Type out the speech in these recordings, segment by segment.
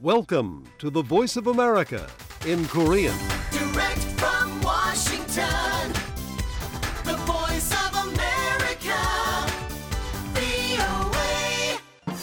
Welcome to the Voice of America in Korean. Direct from Washington, the voice of America, VOA.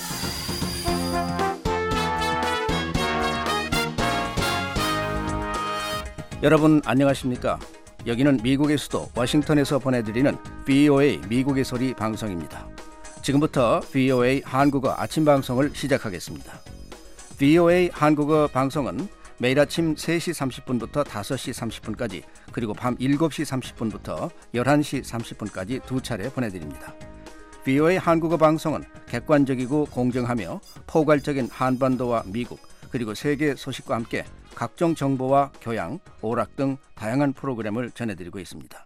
여러분 안녕하십니까? 여기는 미국의 수도 워싱턴에서 보내드리는 VOA 미국의 소리 방송입니다. 지금부터 VOA 한국어 아침 방송을 시작하겠습니다. VOA 한국어 방송은 매일 아침 3시 30분부터 5시 30분까지 그리고 밤 7시 30분부터 11시 30분까지 두 차례 보내드립니다. VOA 한국어 방송은 객관적이고 공정하며 포괄적인 한반도와 미국 그리고 세계 소식과 함께 각종 정보와 교양, 오락 등 다양한 프로그램을 전해드리고 있습니다.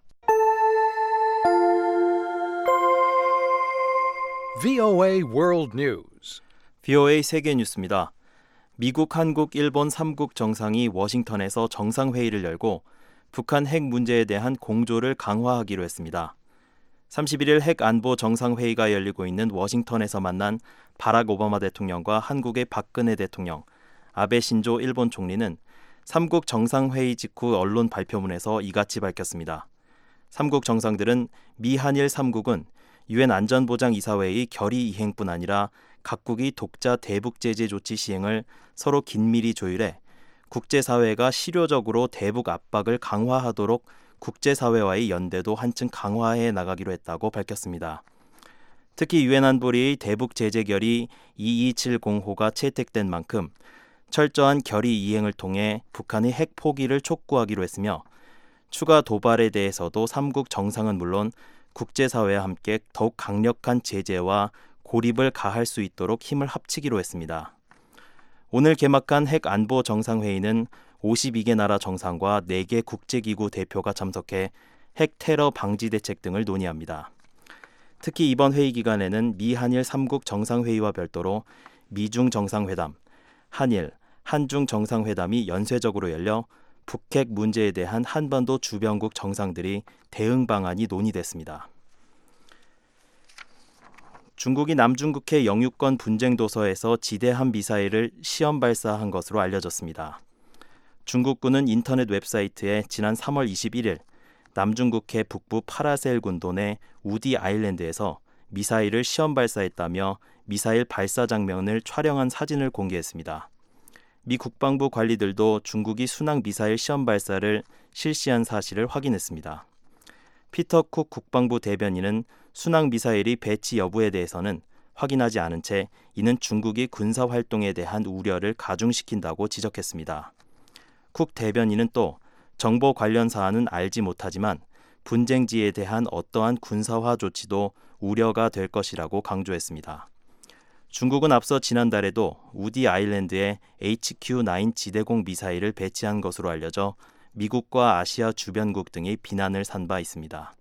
VOA World News. VOA 세계 뉴스입니다. 미국, 한국, 일본 3국 정상이 워싱턴에서 정상회의를 열고 북한 핵 문제에 대한 공조를 강화하기로 했습니다. 31일 핵 안보 정상회의가 열리고 있는 워싱턴에서 만난 바락 오바마 대통령과 한국의 박근혜 대통령, 아베 신조 일본 총리는 3국 정상회의 직후 언론 발표문에서 이같이 밝혔습니다. 3국 정상들은 미한일 3국은 유엔 안전보장이사회의 결의 이행뿐 아니라 각국이 독자 대북 제재 조치 시행을 서로 긴밀히 조율해 국제사회가 실효적으로 대북 압박을 강화하도록 국제사회와의 연대도 한층 강화해 나가기로 했다고 밝혔습니다. 특히 유엔 안보리의 대북 제재 결의 2270호가 채택된 만큼 철저한 결의 이행을 통해 북한의 핵 포기를 촉구하기로 했으며 추가 도발에 대해서도 3국 정상은 물론 국제사회와 함께 더욱 강력한 제재와 고립을 가할 수 있도록 힘을 합치기로 했습니다. 오늘 개막한 핵 안보 정상회의는 52개 나라 정상과 4개 국제기구 대표가 참석해 핵 테러 방지 대책 등을 논의합니다. 특히 이번 회의 기간에는 미한일 3국 정상회의와 별도로 미중 정상회담, 한일, 한중 정상회담이 연쇄적으로 열려 북핵 문제에 대한 한반도 주변국 정상들이 대응 방안이 논의됐습니다. 중국이 남중국해 영유권 분쟁 도서에서 지대함 미사일을 시험 발사한 것으로 알려졌습니다. 중국군은 인터넷 웹사이트에 지난 3월 21일 남중국해 북부 파라셀 군도 내 우디 아일랜드에서 미사일을 시험 발사했다며 미사일 발사 장면을 촬영한 사진을 공개했습니다. 미 국방부 관리들도 중국이 순항 미사일 시험 발사를 실시한 사실을 확인했습니다. 피터 쿡 국방부 대변인은 순항 미사일이 배치 여부에 대해서는 확인하지 않은 채 이는 중국이 군사 활동에 대한 우려를 가중시킨다고 지적했습니다. 쿡 대변인은 또 정보 관련 사안은 알지 못하지만 분쟁지에 대한 어떠한 군사화 조치도 우려가 될 것이라고 강조했습니다. 중국은 앞서 지난달에도 우디 아일랜드에 HQ-9 지대공 미사일을 배치한 것으로 알려져 미국과 아시아 주변국 등의 비난을 산 바 있습니다.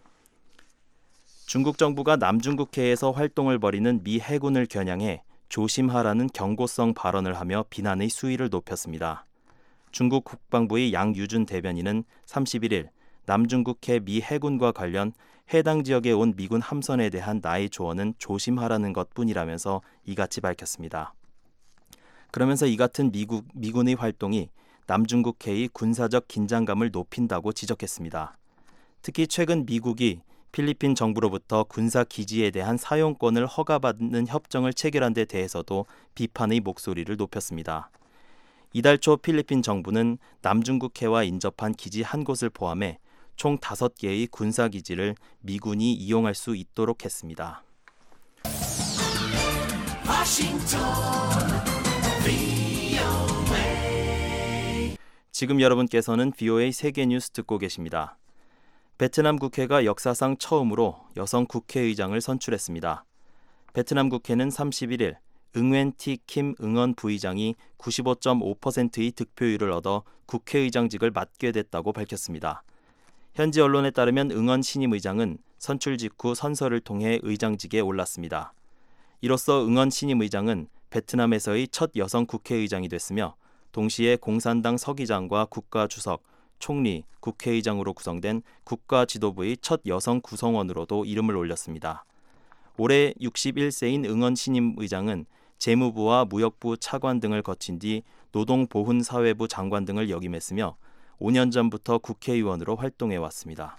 중국 정부가 남중국해에서 활동을 벌이는 미 해군을 겨냥해 조심하라는 경고성 발언을 하며 비난의 수위를 높였습니다. 중국 국방부의 양유준 대변인은 31일 남중국해 미 해군과 관련 해당 지역에 온 미군 함선에 대한 나의 조언은 조심하라는 것뿐이라면서 이같이 밝혔습니다. 그러면서 이 같은 미군의 활동이 남중국해의 군사적 긴장감을 높인다고 지적했습니다. 특히 최근 미국이 필리핀 정부로부터 군사 기지에 대한 사용권을 허가받는 협정을 체결한 데 대해서도 비판의 목소리를 높였습니다. 이달 초 필리핀 정부는 남중국해와 인접한 기지 한 곳을 포함해 총 5개의 군사기지를 미군이 이용할 수 있도록 했습니다. 지금 여러분께서는 VOA 세계 뉴스 듣고 계십니다. 베트남 국회가 역사상 처음으로 여성 국회의장을 선출했습니다. 베트남 국회는 31일 응웬 티 킴 응언 부의장이 95.5%의 득표율을 얻어 국회의장직을 맡게 됐다고 밝혔습니다. 현지 언론에 따르면 응언 신임 의장은 선출 직후 선서를 통해 의장직에 올랐습니다. 이로써 응언 신임 의장은 베트남에서의 첫 여성 국회의장이 됐으며 동시에 공산당 서기장과 국가주석, 총리, 국회의장으로 구성된 국가지도부의 첫 여성 구성원으로도 이름을 올렸습니다. 올해 61세인 응언 신임 의장은 재무부와 무역부 차관 등을 거친 뒤 노동보훈사회부 장관 등을 역임했으며 5년 전부터 국회의원으로 활동해왔습니다.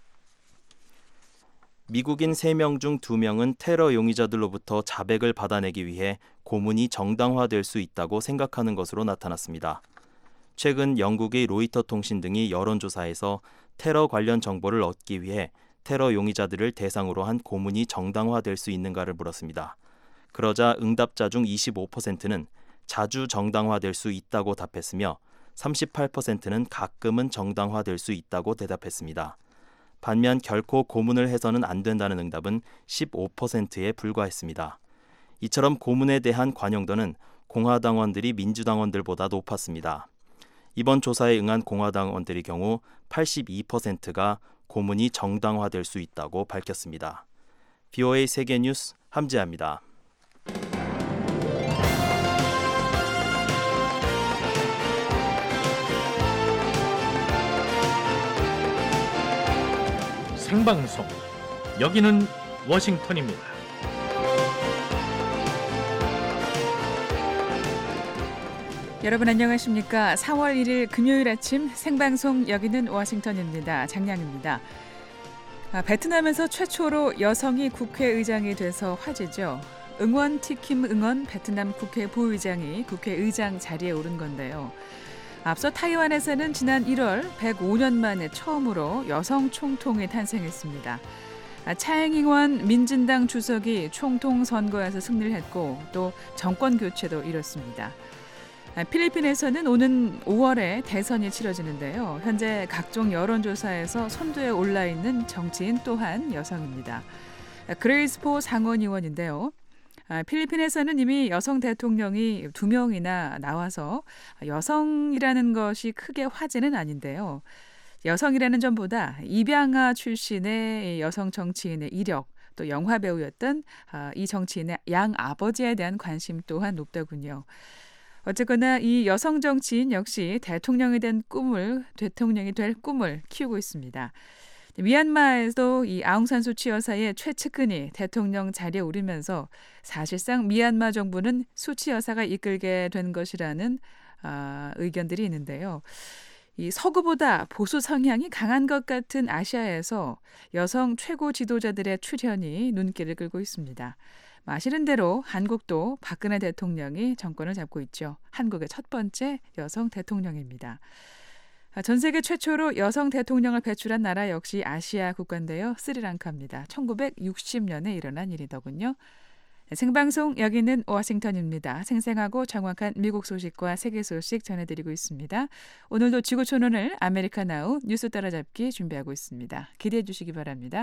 미국인 3명 중 2명은 테러 용의자들로부터 자백을 받아내기 위해 고문이 정당화될 수 있다고 생각하는 것으로 나타났습니다. 최근 영국의 로이터 통신 등이 여론조사에서 테러 관련 정보를 얻기 위해 테러 용의자들을 대상으로 한 고문이 정당화될 수 있는가를 물었습니다. 그러자 응답자 중 25%는 자주 정당화될 수 있다고 답했으며 38%는 가끔은 정당화될 수 있다고 대답했습니다. 반면 결코 고문을 해서는 안 된다는 응답은 15%에 불과했습니다. 이처럼 고문에 대한 관용도는 공화당원들이 민주당원들보다 높았습니다. 이번 조사에 응한 공화당원들의 경우 82%가 고문이 정당화될 수 있다고 밝혔습니다. VOA 세계뉴스 함지아입니다. 생방송, 여기는 워싱턴입니다. 여러분 안녕하십니까? 4월 1일 금요일 아침 생방송 여기는 워싱턴입니다. 장량입니다. 베트남에서 최초로 여성이 국회의장이 돼서 화제죠. 응원 티킴 응원 베트남 국회 부의장이 국회의장 자리에 오른 건데요. 앞서 타이완에서는 지난 1월 105년 만에 처음으로 여성 총통이 탄생했습니다. 차잉잉원 민진당 주석이 총통 선거에서 승리를 했고 또 정권 교체도 이뤘습니다. 필리핀에서는 오는 5월에 대선이 치러지는데요. 현재 각종 여론조사에서 선두에 올라 있는 정치인 또한 여성입니다. 그레이스 포 상원의원인데요. 필리핀에서는 이미 여성 대통령이 2명이나 나와서 여성이라는 것이 크게 화제는 아닌데요. 여성이라는 점보다 입양아 출신의 여성 정치인의 이력, 또 영화 배우였던 이 정치인의 양 아버지에 대한 관심 또한 높더군요. 어쨌거나 이 여성 정치인 역시 대통령이 될 꿈을 키우고 있습니다. 미얀마에도 이 아웅산 수치 여사의 최측근이 대통령 자리에 오르면서 사실상 미얀마 정부는 수치 여사가 이끌게 된 것이라는 의견들이 있는데요. 이 서구보다 보수 성향이 강한 것 같은 아시아에서 여성 최고 지도자들의 출현이 눈길을 끌고 있습니다. 아시는 대로 한국도 박근혜 대통령이 정권을 잡고 있죠. 한국의 첫 번째 여성 대통령입니다. 전 세계 최초로 여성 대통령을 배출한 나라 역시 아시아 국가인데요. 스리랑카입니다. 1960년에 일어난 일이더군요. 생방송 여기는 워싱턴입니다. 생생하고 정확한 미국 소식과 세계 소식 전해드리고 있습니다. 오늘도 지구촌오늘 아메리카 나우 뉴스 따라잡기 준비하고 있습니다. 기대해 주시기 바랍니다.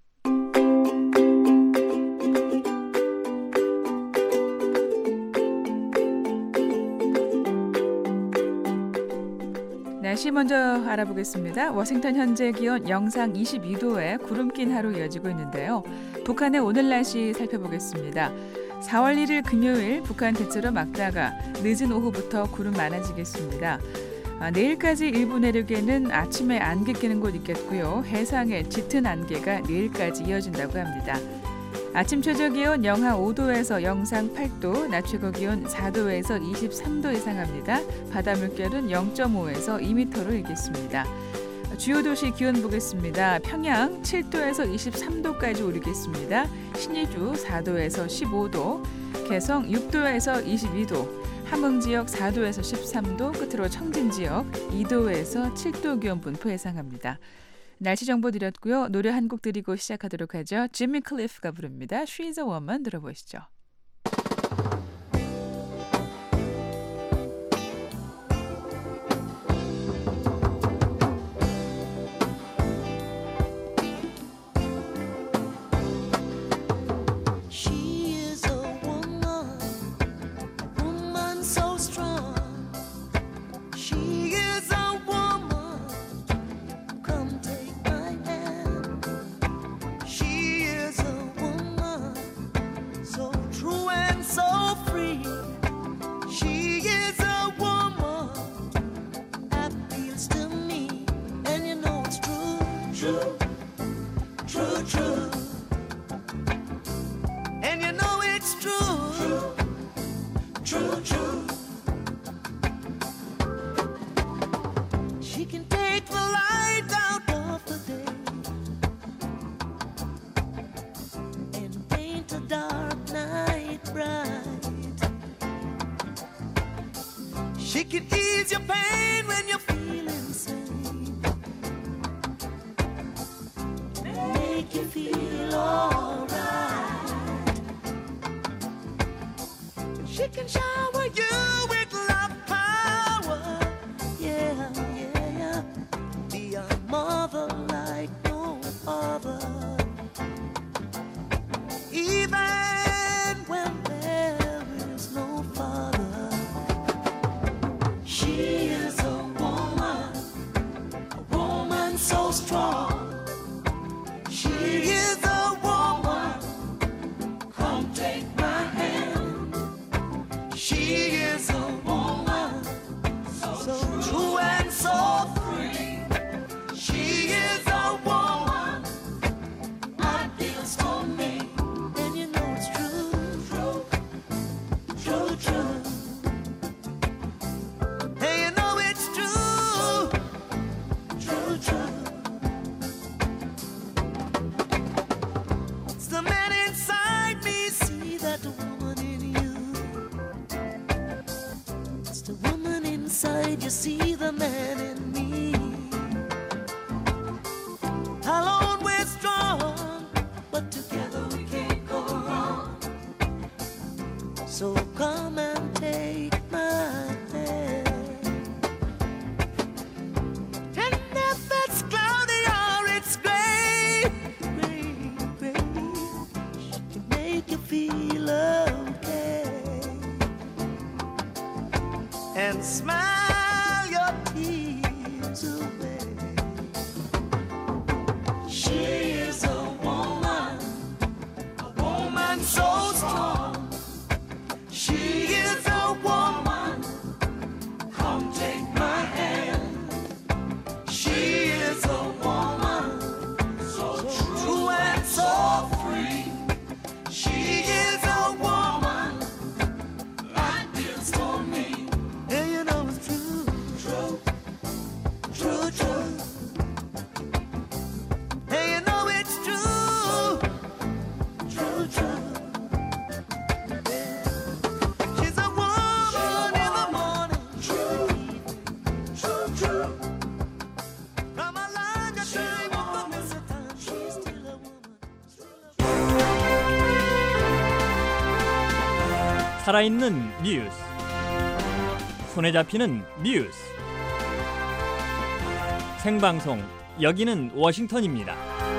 날씨 먼저 알아보겠습니다. 워싱턴 현재 기온 영상 22도에 구름 낀 하루 이어지고 있는데요. 북한의 오늘 날씨 살펴보겠습니다. 4월 1일 금요일 북한 대체로 맑다가 늦은 오후부터 구름 많아지겠습니다. 내일까지 일부 내륙에는 아침에 안개 끼는 곳 있겠고요. 해상에 짙은 안개가 내일까지 이어진다고 합니다. 아침 최저 기온 영하 5도에서 영상 8도, 낮 최고 기온 4도에서 23도 예상합니다. 바다 물결은 0.5에서 2m로 일겠습니다. 주요 도시 기온 보겠습니다. 평양 7도에서 23도까지 오르겠습니다. 신의주 4도에서 15도, 개성 6도에서 22도, 함흥 지역 4도에서 13도, 끝으로 청진 지역 2도에서 7도 기온 분포 예상합니다. 날씨 정보 드렸고요. 노래 한 곡 드리고 시작하도록 하죠. 지미 클리프가 부릅니다. She's a Woman 들어보시죠. So She can ease your pain when you're feeling sane. Make you feel alright. She can shower you with love power. Yeah, yeah, yeah. Be a mother like no other. Even when there is no father. She is a woman so strong. She is a woman. Come take my hand. She is a woman so true and so free. She is a woman. Ideals for me. And you know it's true, true, true, true. And you know it's true, true, true. It's the man inside me, see that woman in you. It's the woman inside you, see the man in me. Alone we're strong, but together we can't go wrong. So come and take my hand. And if it's cloudy or it's gray, gray, gray, she can make you feel okay. And smile your tears away. She is a woman so strong. She is a woman. Come take my hand. She is a woman so true and so free. She is a woman. Ideals for me. And you know it's true, true, true, true. And you know it's true, true, true. She's a woman in the morning, true, true, true. From a longer time of the mistletoe, she's still a woman. 살아있는 뉴스, 손에 잡히는 뉴스, 생방송 여기는 워싱턴입니다.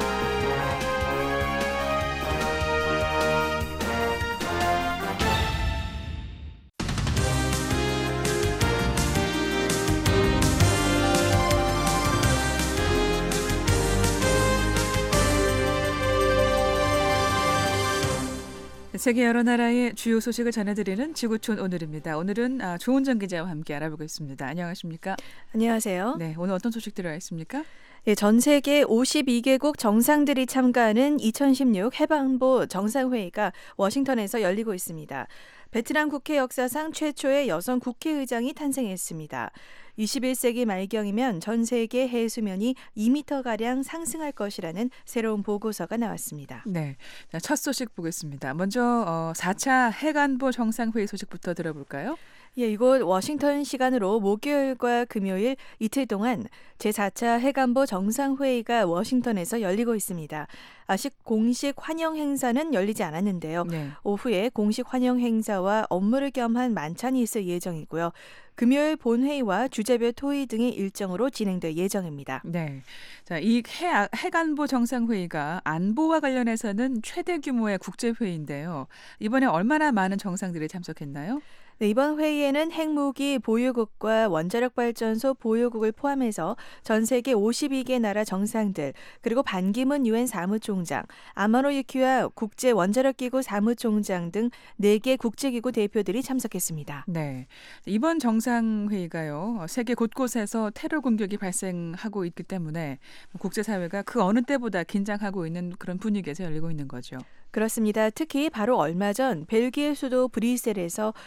세계 여러 나라의 주요 소식을 전해드리는 지구촌 오늘입니다. 오늘은 조은정 기자와 함께 알아보겠습니다. 안녕하십니까? 안녕하세요. 네, 오늘 어떤 소식 들어와 있습니까? 네, 전 세계 52개국 정상들이 참가하는 2016 해방보 정상회의가 워싱턴에서 열리고 있습니다. 베트남 국회 역사상 최초의 여성 국회의장이 탄생했습니다. 21세기 말경이면 전 세계 해수면이 2m가량 상승할 것이라는 새로운 보고서가 나왔습니다. 네, 첫 소식 보겠습니다. 먼저 4차 해관보 정상회의 소식부터 들어볼까요? 예, 이곳 워싱턴 시간으로 목요일과 금요일 이틀 동안 제4차 해관보 정상회의가 워싱턴에서 열리고 있습니다. 아직 공식 환영 행사는 열리지 않았는데요. 네. 오후에 공식 환영 행사와 업무를 겸한 만찬이 있을 예정이고요. 금요일 본회의와 주제별 토의 등의 일정으로 진행될 예정입니다. 네, 자, 이 해관보 정상회의가 안보와 관련해서는 최대 규모의 국제회의인데요. 이번에 얼마나 많은 정상들이 참석했나요? 네, 이번 회의에는 핵무기 보유국과 원자력발전소 보유국을 포함해서 전 세계 52개 나라 정상들, 그리고 반기문 유엔 사무총장, 아마노 유키와 국제원자력기구 사무총장 등 4개 국제기구 대표들이 참석했습니다. 네, 이번 정상회의가요, 세계 곳곳에서 테러 공격이 발생하고 있기 때문에 국제사회가 그 어느 때보다 긴장하고 있는 그런 분위기에서 열리고 있는 거죠. 그렇습니다. 특히 바로 얼마 전 벨기에 수도 브뤼셀에서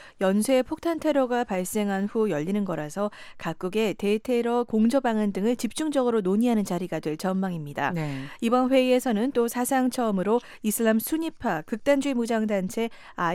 연쇄 폭탄 테러가 발생한 후 열리는 거라서 각국의 대테러 공조 방안 등을 집중적으로 논의하는 자리가 될 전망입니다. 네. 이번 회의에서는 또 사상 처음으로 이슬람 수니파 극단주의 무장단체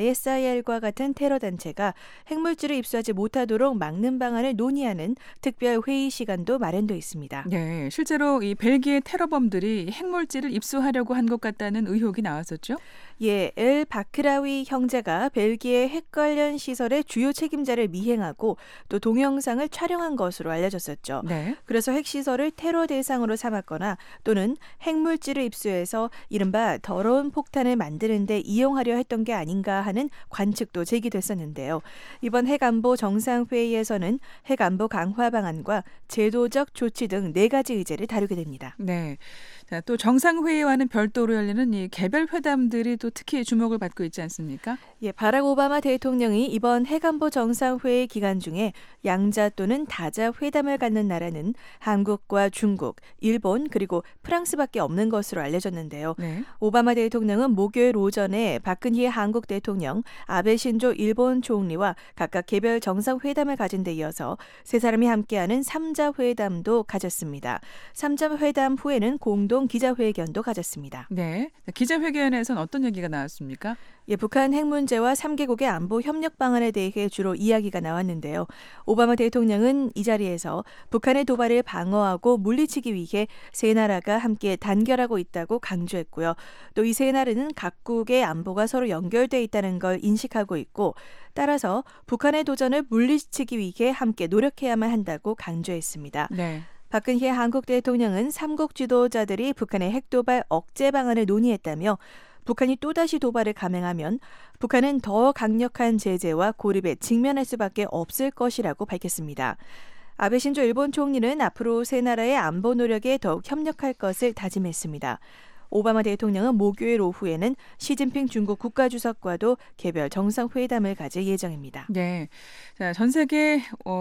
ISIL과 같은 테러 단체가 핵물질을 입수하지 못하도록 막는 방안을 논의하는 특별 회의 시간도 마련돼 있습니다. 네, 실제로 이 벨기에 테러범들이 핵물질을 입수하려고 한 것 같다는 의혹이 나왔었죠. 예, 엘 바크라위 형제가 벨기에 핵 관련 시설의 주요 책임자를 미행하고 또 동영상을 촬영한 것으로 알려졌었죠. 네. 그래서 핵시설을 테러 대상으로 삼았거나 또는 핵물질을 입수해서 이른바 더러운 폭탄을 만드는 데 이용하려 했던 게 아닌가 하는 관측도 제기됐었는데요. 이번 핵안보 정상회의에서는 핵안보 강화 방안과 제도적 조치 등 4가지 의제를 다루게 됩니다. 네. 자, 또 정상회의와는 별도로 열리는 이 개별 회담들이 또 특히 주목을 받고 있지 않습니까? 예, 바락 오바마 대통령이 이번 핵안보 정상회의 기간 중에 양자 또는 다자 회담을 갖는 나라는 한국과 중국, 일본 그리고 프랑스밖에 없는 것으로 알려졌는데요. 네. 오바마 대통령은 목요일 오전에 박근혜 한국 대통령, 아베 신조 일본 총리와 각각 개별 정상회담을 가진 데 이어서 세 사람이 함께하는 3자 회담도 가졌습니다. 3자 회담 후에는 공동 기자회견도 가졌습니다. 네. 기자회견에서는 어떤 얘기가 나왔습니까? 예, 북한 핵 문제와 3개국의 안보 협력 방안에 대해 주로 이야기가 나왔는데요. 오바마 대통령은 이 자리에서 북한의 도발을 방어하고 물리치기 위해 세 나라가 함께 단결하고 있다고 강조했고요. 또 이 세 나라는 각국의 안보가 서로 연결돼 있다는 걸 인식하고 있고 따라서 북한의 도전을 물리치기 위해 함께 노력해야만 한다고 강조했습니다. 네. 박근혜 한국 대통령은 3국 지도자들이 북한의 핵도발 억제 방안을 논의했다며 북한이 또다시 도발을 감행하면 북한은 더 강력한 제재와 고립에 직면할 수밖에 없을 것이라고 밝혔습니다. 아베 신조 일본 총리는 앞으로 세 나라의 안보 노력에 더욱 협력할 것을 다짐했습니다. 오바마 대통령은 목요일 오후에는 시진핑 중국 국가주석과도 개별 정상회담을 가질 예정입니다. 네. 자, 전 세계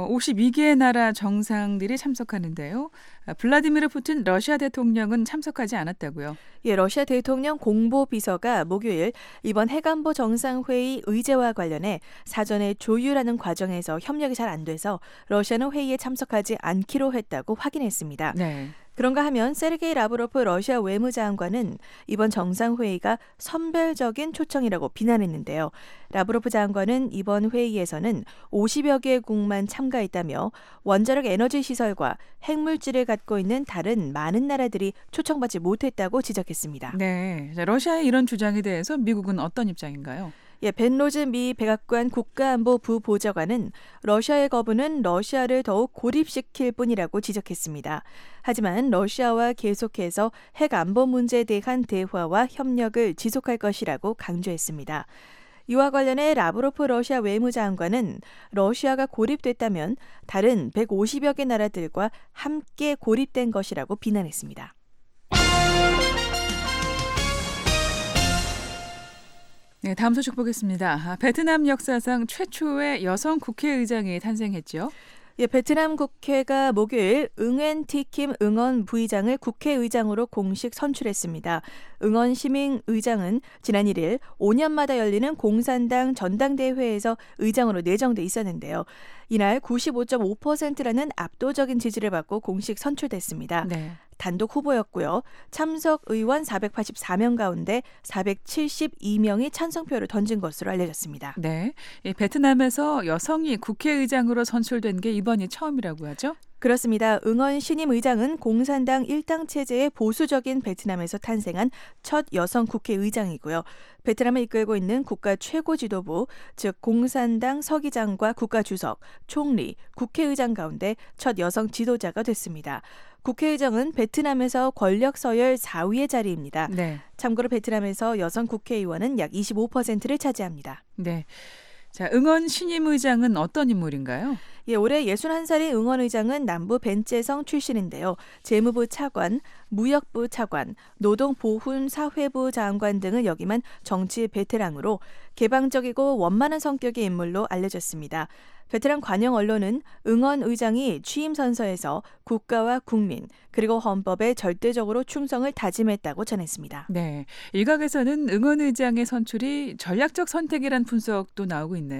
52개의 나라 정상들이 참석하는데요. 블라디미르 푸틴 러시아 대통령은 참석하지 않았다고요. 예, 러시아 대통령 공보비서가 목요일 이번 핵안보 정상회의 의제와 관련해 사전에 조율하는 과정에서 협력이 잘 안 돼서 러시아는 회의에 참석하지 않기로 했다고 확인했습니다. 네. 그런가 하면 세르게이 라브로프 러시아 외무장관은 이번 정상회의가 선별적인 초청이라고 비난했는데요. 라브로프 장관은 이번 회의에서는 50여 개국만 참가했다며 원자력 에너지 시설과 핵물질을 갖고 있는 다른 많은 나라들이 초청받지 못했다고 지적했습니다. 네. 자, 러시아의 이런 주장에 대해서 미국은 어떤 입장인가요? 예, 벤 로즈 미 백악관 국가안보 부보좌관은 러시아의 거부는 러시아를 더욱 고립시킬 뿐이라고 지적했습니다. 하지만 러시아와 계속해서 핵 안보 문제에 대한 대화와 협력을 지속할 것이라고 강조했습니다. 이와 관련해 라브로프 러시아 외무장관은 러시아가 고립됐다면 다른 150여 개 나라들과 함께 고립된 것이라고 비난했습니다. 네, 다음 소식 보겠습니다. 베트남 역사상 최초의 여성 국회의장이 탄생했죠. 예, 베트남 국회가 목요일 응엔 티킴 응언 부의장을 국회의장으로 공식 선출했습니다. 응언 시민 의장은 지난 1일 5년마다 열리는 공산당 전당대회에서 의장으로 내정돼 있었는데요. 이날 95.5%라는 압도적인 지지를 받고 공식 선출됐습니다. 네. 단독 후보였고요. 참석 의원 484명 가운데 472명이 찬성표를 던진 것으로 알려졌습니다. 네. 이 베트남에서 여성이 국회의장으로 선출된 게 이번이 처음이라고 하죠? 그렇습니다. 응언 신임 의장은 공산당 일당 체제의 보수적인 베트남에서 탄생한 첫 여성 국회의장이고요. 베트남을 이끌고 있는 국가 최고 지도부, 즉 공산당 서기장과 국가주석, 총리, 국회의장 가운데 첫 여성 지도자가 됐습니다. 국회의장은 베트남에서 권력 서열 4위의 자리입니다. 네. 참고로 베트남에서 여성 국회의원은 약 25%를 차지합니다. 네. 자, 응언 신임 의장은 어떤 인물인가요? 예, 올해 61살인 응원 의장은 남부 벤제성 출신인데요. 재무부 차관, 무역부 차관, 노동보훈사회부 장관 등을 역임한 정치 베테랑으로 개방적이고 원만한 성격의 인물로 알려졌습니다. 베테랑 관영 언론은 응원 의장이 취임 선서에서 국가와 국민 그리고 헌법에 절대적으로 충성을 다짐했다고 전했습니다. 네, 일각에서는 응원 의장의 선출이 전략적 선택이란 분석도 나오고 있네요.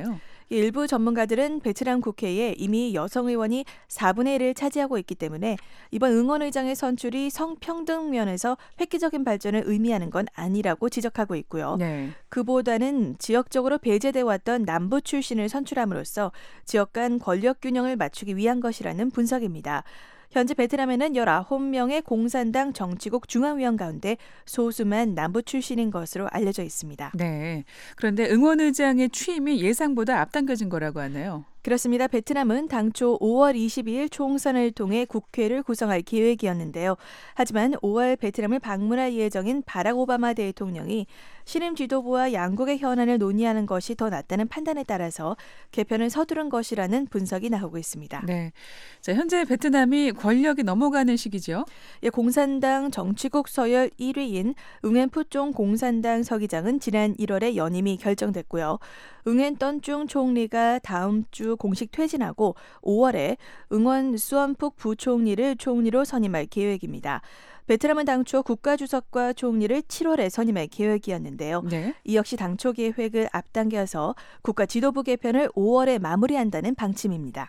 일부 전문가들은 베트남 국회에 이미 여성 의원이 4분의 1을 차지하고 있기 때문에 이번 응원 의장의 선출이 성평등 면에서 획기적인 발전을 의미하는 건 아니라고 지적하고 있고요. 네. 그보다는 지역적으로 배제돼 왔던 남부 출신을 선출함으로써 지역 간 권력 균형을 맞추기 위한 것이라는 분석입니다. 현재 베트남에는 19명의 공산당 정치국 중앙위원 가운데 소수만 남부 출신인 것으로 알려져 있습니다. 네. 그런데 응원의장의 취임이 예상보다 앞당겨진 거라고 하네요. 그렇습니다. 베트남은 당초 5월 22일 총선을 통해 국회를 구성할 계획이었는데요. 하지만 5월 베트남을 방문할 예정인 바락 오바마 대통령이 신임 지도부와 양국의 현안을 논의하는 것이 더 낫다는 판단에 따라서 개편을 서두른 것이라는 분석이 나오고 있습니다. 네. 자, 현재 베트남이 권력이 넘어가는 시기죠. 예, 공산당 정치국 서열 1위인 응엔 푸총 공산당 서기장은 지난 1월에 연임이 결정됐고요. 응엔 떤중 총리가 다음 주 공식 퇴진하고 5월에 응원 수원푹 부총리를 총리로 선임할 계획입니다. 베트남은 당초 국가주석과 총리를 7월에 선임할 계획이었는데요. 네. 이 역시 당초 계획을 앞당겨서 국가 지도부 개편을 5월에 마무리한다는 방침입니다.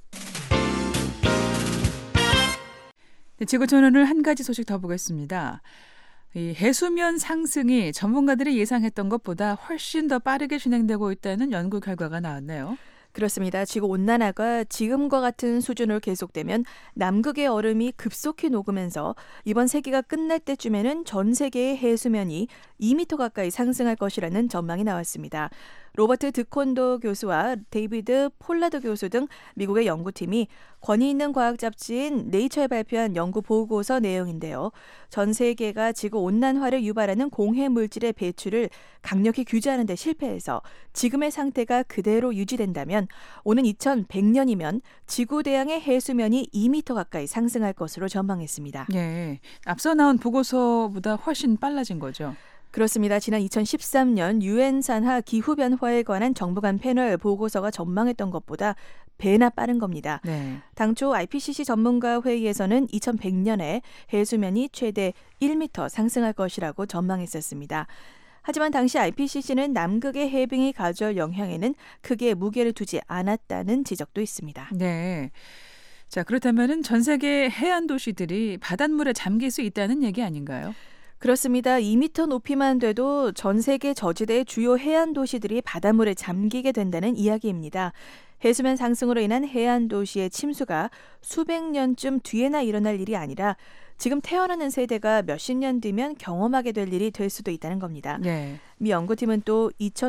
네, 지구촌오늘 한 가지 소식 더 보겠습니다. 이 해수면 상승이 전문가들이 예상했던 것보다 훨씬 더 빠르게 진행되고 있다는 연구 결과가 나왔네요. 그렇습니다. 지구온난화가 지금과 같은 수준으로 계속되면 남극의 얼음이 급속히 녹으면서 이번 세기가 끝날 때쯤에는 전 세계의 해수면이 2m 가까이 상승할 것이라는 전망이 나왔습니다. 로버트 드콘도 교수와 데이비드 폴라드 교수 등 미국의 연구팀이 권위 있는 과학 잡지인 네이처에 발표한 연구 보고서 내용인데요. 전 세계가 지구 온난화를 유발하는 공해 물질의 배출을 강력히 규제하는 데 실패해서 지금의 상태가 그대로 유지된다면 오는 2100년이면 지구 대양의 해수면이 2m 가까이 상승할 것으로 전망했습니다. 네. 앞서 나온 보고서보다 훨씬 빨라진 거죠. 그렇습니다. 지난 2013년 유엔 산하 기후변화에 관한 정부 간 패널 보고서가 전망했던 것보다 배나 빠른 겁니다. 네. 당초 IPCC 전문가 회의에서는 2100년에 해수면이 최대 1m 상승할 것이라고 전망했었습니다. 하지만 당시 IPCC는 남극의 해빙이 가져올 영향에는 크게 무게를 두지 않았다는 지적도 있습니다. 네. 자, 그렇다면은 전 세계 해안 도시들이 바닷물에 잠길 수 있다는 얘기 아닌가요? 그렇습니다. 2m 높이만 돼도 전 세계 저지대의 주요 해안 도시들이 바닷물에 잠기게 된다는 이야기입니다. 해수면 상승으로 인한 해안 도시의 침수가 수백 년쯤 뒤에나 일어날 일이 아니라 지금 태어나는 세대가 몇십 년 뒤면 경험하게 될 일이 될 수도 있다는 겁니다. 네. 미 연구팀은 또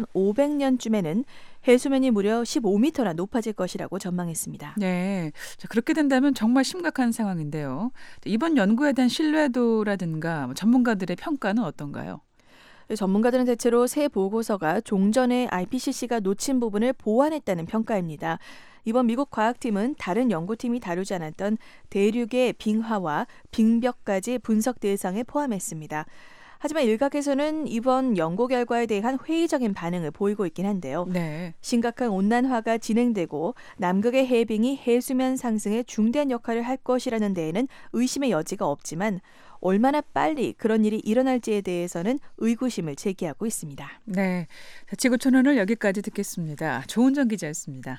2500년쯤에는 해수면이 무려 15m나 높아질 것이라고 전망했습니다. 네. 자, 그렇게 된다면 정말 심각한 상황인데요. 이번 연구에 대한 신뢰도라든가 전문가들의 평가는 어떤가요? 전문가들은 대체로 새 보고서가 종전에 IPCC가 놓친 부분을 보완했다는 평가입니다. 이번 미국 과학팀은 다른 연구팀이 다루지 않았던 대륙의 빙하와 빙벽까지 분석 대상에 포함했습니다. 하지만 일각에서는 이번 연구 결과에 대한 회의적인 반응을 보이고 있긴 한데요. 네. 심각한 온난화가 진행되고 남극의 해빙이 해수면 상승에 중대한 역할을 할 것이라는 데에는 의심의 여지가 없지만 얼마나 빨리 그런 일이 일어날지에 대해서는 의구심을 제기하고 있습니다. 네. 자, 지구촌오늘 여기까지 듣겠습니다. 조은정 기자였습니다.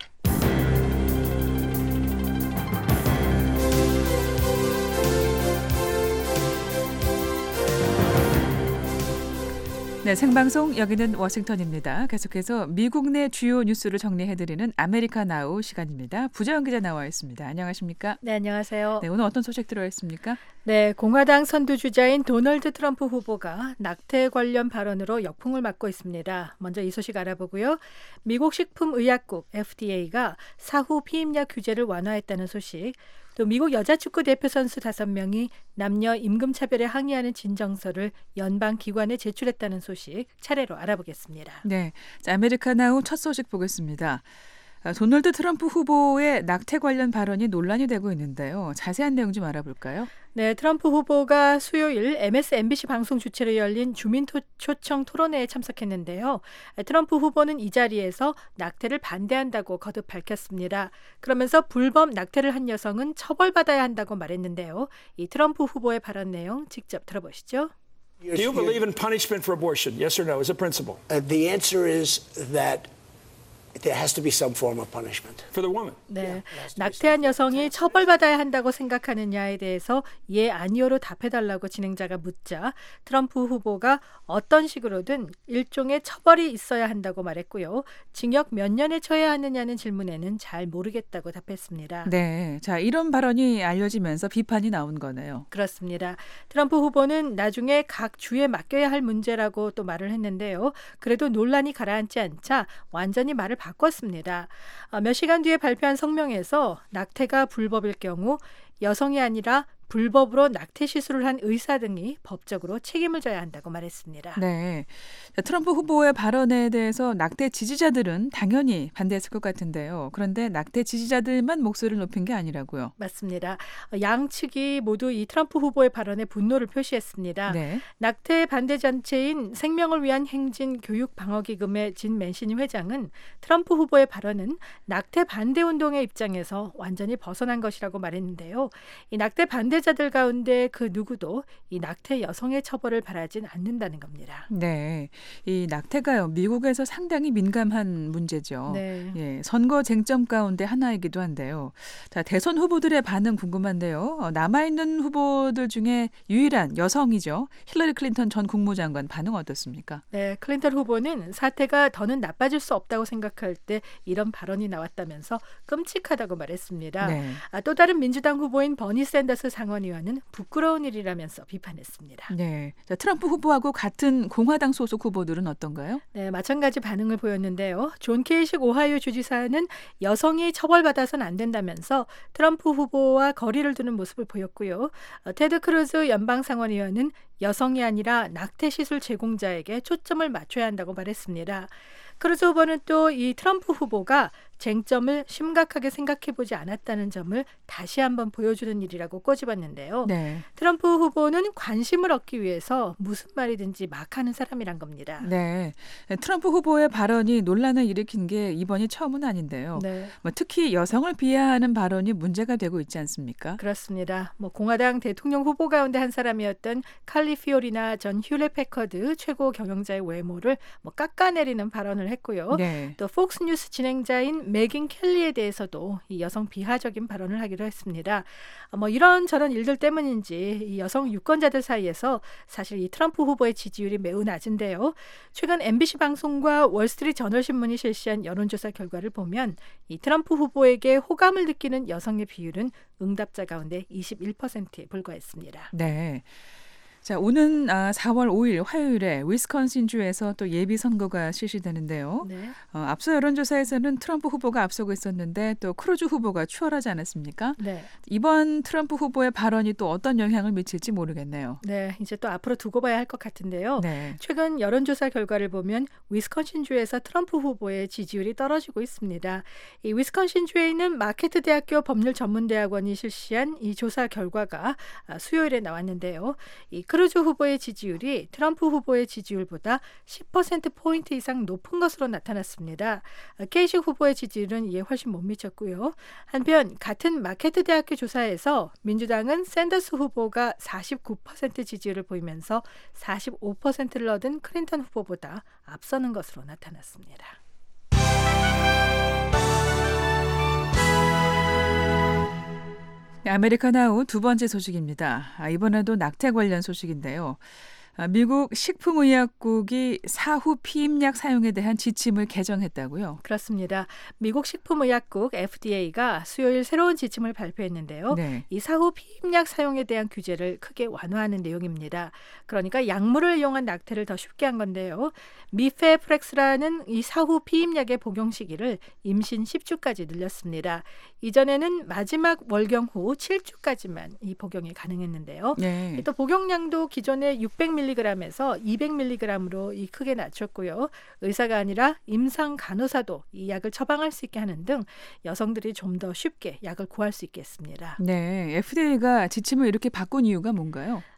네, 생방송 여기는 워싱턴입니다. 계속해서 미국 내 주요 뉴스를 정리해드리는 아메리카 나우 시간입니다. 부자연 기자 나와 있습니다. 안녕하십니까? 네, 안녕하세요. 네, 오늘 어떤 소식 들어와 있습니까? 네, 공화당 선두주자인 도널드 트럼프 후보가 낙태 관련 발언으로 역풍을 맞고 있습니다. 먼저 이 소식 알아보고요. 미국 식품의약국 FDA가 사후 피임약 규제를 완화했다는 소식, 또 미국 여자축구 대표 선수 5명이 남녀 임금차별에 항의하는 진정서를 연방기관에 제출했다는 소식 차례로 알아보겠습니다. 네, 자, 아메리카 나우 첫 소식 보겠습니다. 도널드 트럼프 후보의 낙태 관련 발언이 논란이 되고 있는데요. 자세한 내용 좀 알아볼까요? 네, 트럼프 후보가 수요일 MSNBC 방송 주최로 열린 주민 초청 토론회에 참석했는데요. 트럼프 후보는 이 자리에서 낙태를 반대한다고 거듭 밝혔습니다. 그러면서 불법 낙태를 한 여성은 처벌받아야 한다고 말했는데요. 이 트럼프 후보의 발언 내용 직접 들어보시죠. Do you believe in punishment for abortion? Yes or no, as a principle? The answer is that there has to be some form of punishment. For the woman. 네, 낙태한 여성이 처벌받아야 한다고 생각하느냐에 대해서 예, 아니요로 답해달라고 진행자가 묻자 트럼프 후보가 어떤 식으로든 일종의 처벌이 있어야 한다고 말했고요. 징역 몇 년에 처해야 하느냐는 질문에는 잘 모르겠다고 답했습니다. 네, 자 이런 발언이 알려지면서 비판이 나온 거네요. 그렇습니다. 트럼프 후보는 나중에 각 주에 맡겨야 할 문제라고 또 말을 했는데요. 그래도 논란이 가라앉지 않자 완전히 말을 바꿨습니다. 몇 시간 뒤에 발표한 성명에서 낙태가 불법일 경우 여성이 아니라 불법으로 낙태 시술을 한 의사 등이 법적으로 책임을 져야 한다고 말했습니다. 네, 자, 트럼프 후보의 발언에 대해서 낙태 지지자들은 당연히 반대했을 것 같은데요. 그런데 낙태 지지자들만 목소리를 높인 게 아니라고요. 맞습니다. 양측이 모두 이 트럼프 후보의 발언에 분노를 표시했습니다. 네. 낙태 반대 단체인 생명을 위한 행진 교육 방어 기금의 진 맨시니 회장은 트럼프 후보의 발언은 낙태 반대 운동의 입장에서 완전히 벗어난 것이라고 말했는데요. 이 낙태 반대자들 가운데 그 누구도 이 낙태 여성의 처벌을 바라진 않는다는 겁니다. 네, 이 낙태가요 미국에서 상당히 민감한 문제죠. 네. 예, 선거 쟁점 가운데 하나이기도 한데요. 자, 대선 후보들의 반응 궁금한데요. 남아있는 후보들 중에 유일한 여성이죠. 힐러리 클린턴 전 국무장관 반응 어떻습니까? 네, 클린턴 후보는 사태가 더는 나빠질 수 없다고 생각할 때 이런 발언이 나왔다면서 끔찍하다고 말했습니다. 네. 또 다른 민주당 후보인 버니 샌더스 상원의원은 부끄러운 일이라면서 비판했습니다. 네, 자, 트럼프 후보하고 같은 공화당 소속 후보들은 어떤가요? 네, 마찬가지 반응을 보였는데요. 존 케이식 오하이오 주지사는 여성이 처벌받아서는 안 된다면서 트럼프 후보와 거리를 두는 모습을 보였고요. 테드 크루즈 연방상원의원은 여성이 아니라 낙태 시술 제공자에게 초점을 맞춰야 한다고 말했습니다. 크루즈 후보는 또 이 트럼프 후보가 쟁점을 심각하게 생각해보지 않았다는 점을 다시 한번 보여주는 일이라고 꼬집었는데요. 네. 트럼프 후보는 관심을 얻기 위해서 무슨 말이든지 막 하는 사람이란 겁니다. 네, 트럼프 후보의 발언이 논란을 일으킨 게 이번이 처음은 아닌데요. 네. 특히 여성을 비하하는 발언이 문제가 되고 있지 않습니까? 그렇습니다. 공화당 대통령 후보 가운데 한 사람이었던 칼리 피오리나 전 휴렛 패커드 최고 경영자의 외모를 깎아내리는 발언을 했고요. 네. 또 폭스뉴스 진행자인 메긴 켈리에 대해서도 이 여성 비하적인 발언을 하기도 했습니다. 이런저런 일들 때문인지 이 여성 유권자들 사이에서 사실 이 트럼프 후보의 지지율이 매우 낮은데요. 최근 MBC 방송과 월스트리트 저널 신문이 실시한 여론조사 결과를 보면 이 트럼프 후보에게 호감을 느끼는 여성의 비율은 응답자 가운데 21%에 불과했습니다. 네. 자, 오는 4월 5일 화요일에 위스콘신주에서 또 예비 선거가 실시되는데요. 네. 앞서 여론조사에서는 트럼프 후보가 앞서고 있었는데 또 크루즈 후보가 추월하지 않았습니까? 네. 이번 트럼프 후보의 발언이 또 어떤 영향을 미칠지 모르겠네요. 네, 이제 또 앞으로 두고 봐야 할 것 같은데요. 네. 최근 여론조사 결과를 보면 위스콘신주에서 트럼프 후보의 지지율이 떨어지고 있습니다. 이 위스콘신주에 있는 마케트 대학교 법률전문대학원이 실시한 이 조사 결과가 수요일에 나왔는데요. 이 크루즈 후보의 지지율이 트럼프 후보의 지지율보다 10%포인트 이상 높은 것으로 나타났습니다. 케이식 후보의 지지율은 이에 훨씬 못 미쳤고요. 한편 같은 마케트 대학교 조사에서 민주당은 샌더스 후보가 49% 지지율을 보이면서 45%를 얻은 클린턴 후보보다 앞서는 것으로 나타났습니다. 아메리카나우 두 번째 소식입니다. 이번에도 낙태 관련 소식인데요. 미국 식품의약국이 사후 피임약 사용에 대한 지침을 개정했다고요? 그렇습니다. 미국 식품의약국 FDA가 수요일 새로운 지침을 발표했는데요. 네. 이 사후 피임약 사용에 대한 규제를 크게 완화하는 내용입니다. 그러니까 약물을 이용한 낙태를 더 쉽게 한 건데요. 미페프렉스라는 이 사후 피임약의 복용 시기를 임신 10주까지 늘렸습니다. 이전에는 마지막 월경 후 7주까지만 이 복용이 가능했는데요. 네. 또 복용량도 기존의 600mg에서 200mg으로 이 크게 낮췄고요. 의사가 아니라 임상 간호사도 이 약을 처방할 수 있게 하는 등 여성들이 좀 더 쉽게 약을 구할 수 있게 했습니다. 네, FDA가 지침을 이렇게 바꾼 이유가 뭔가요?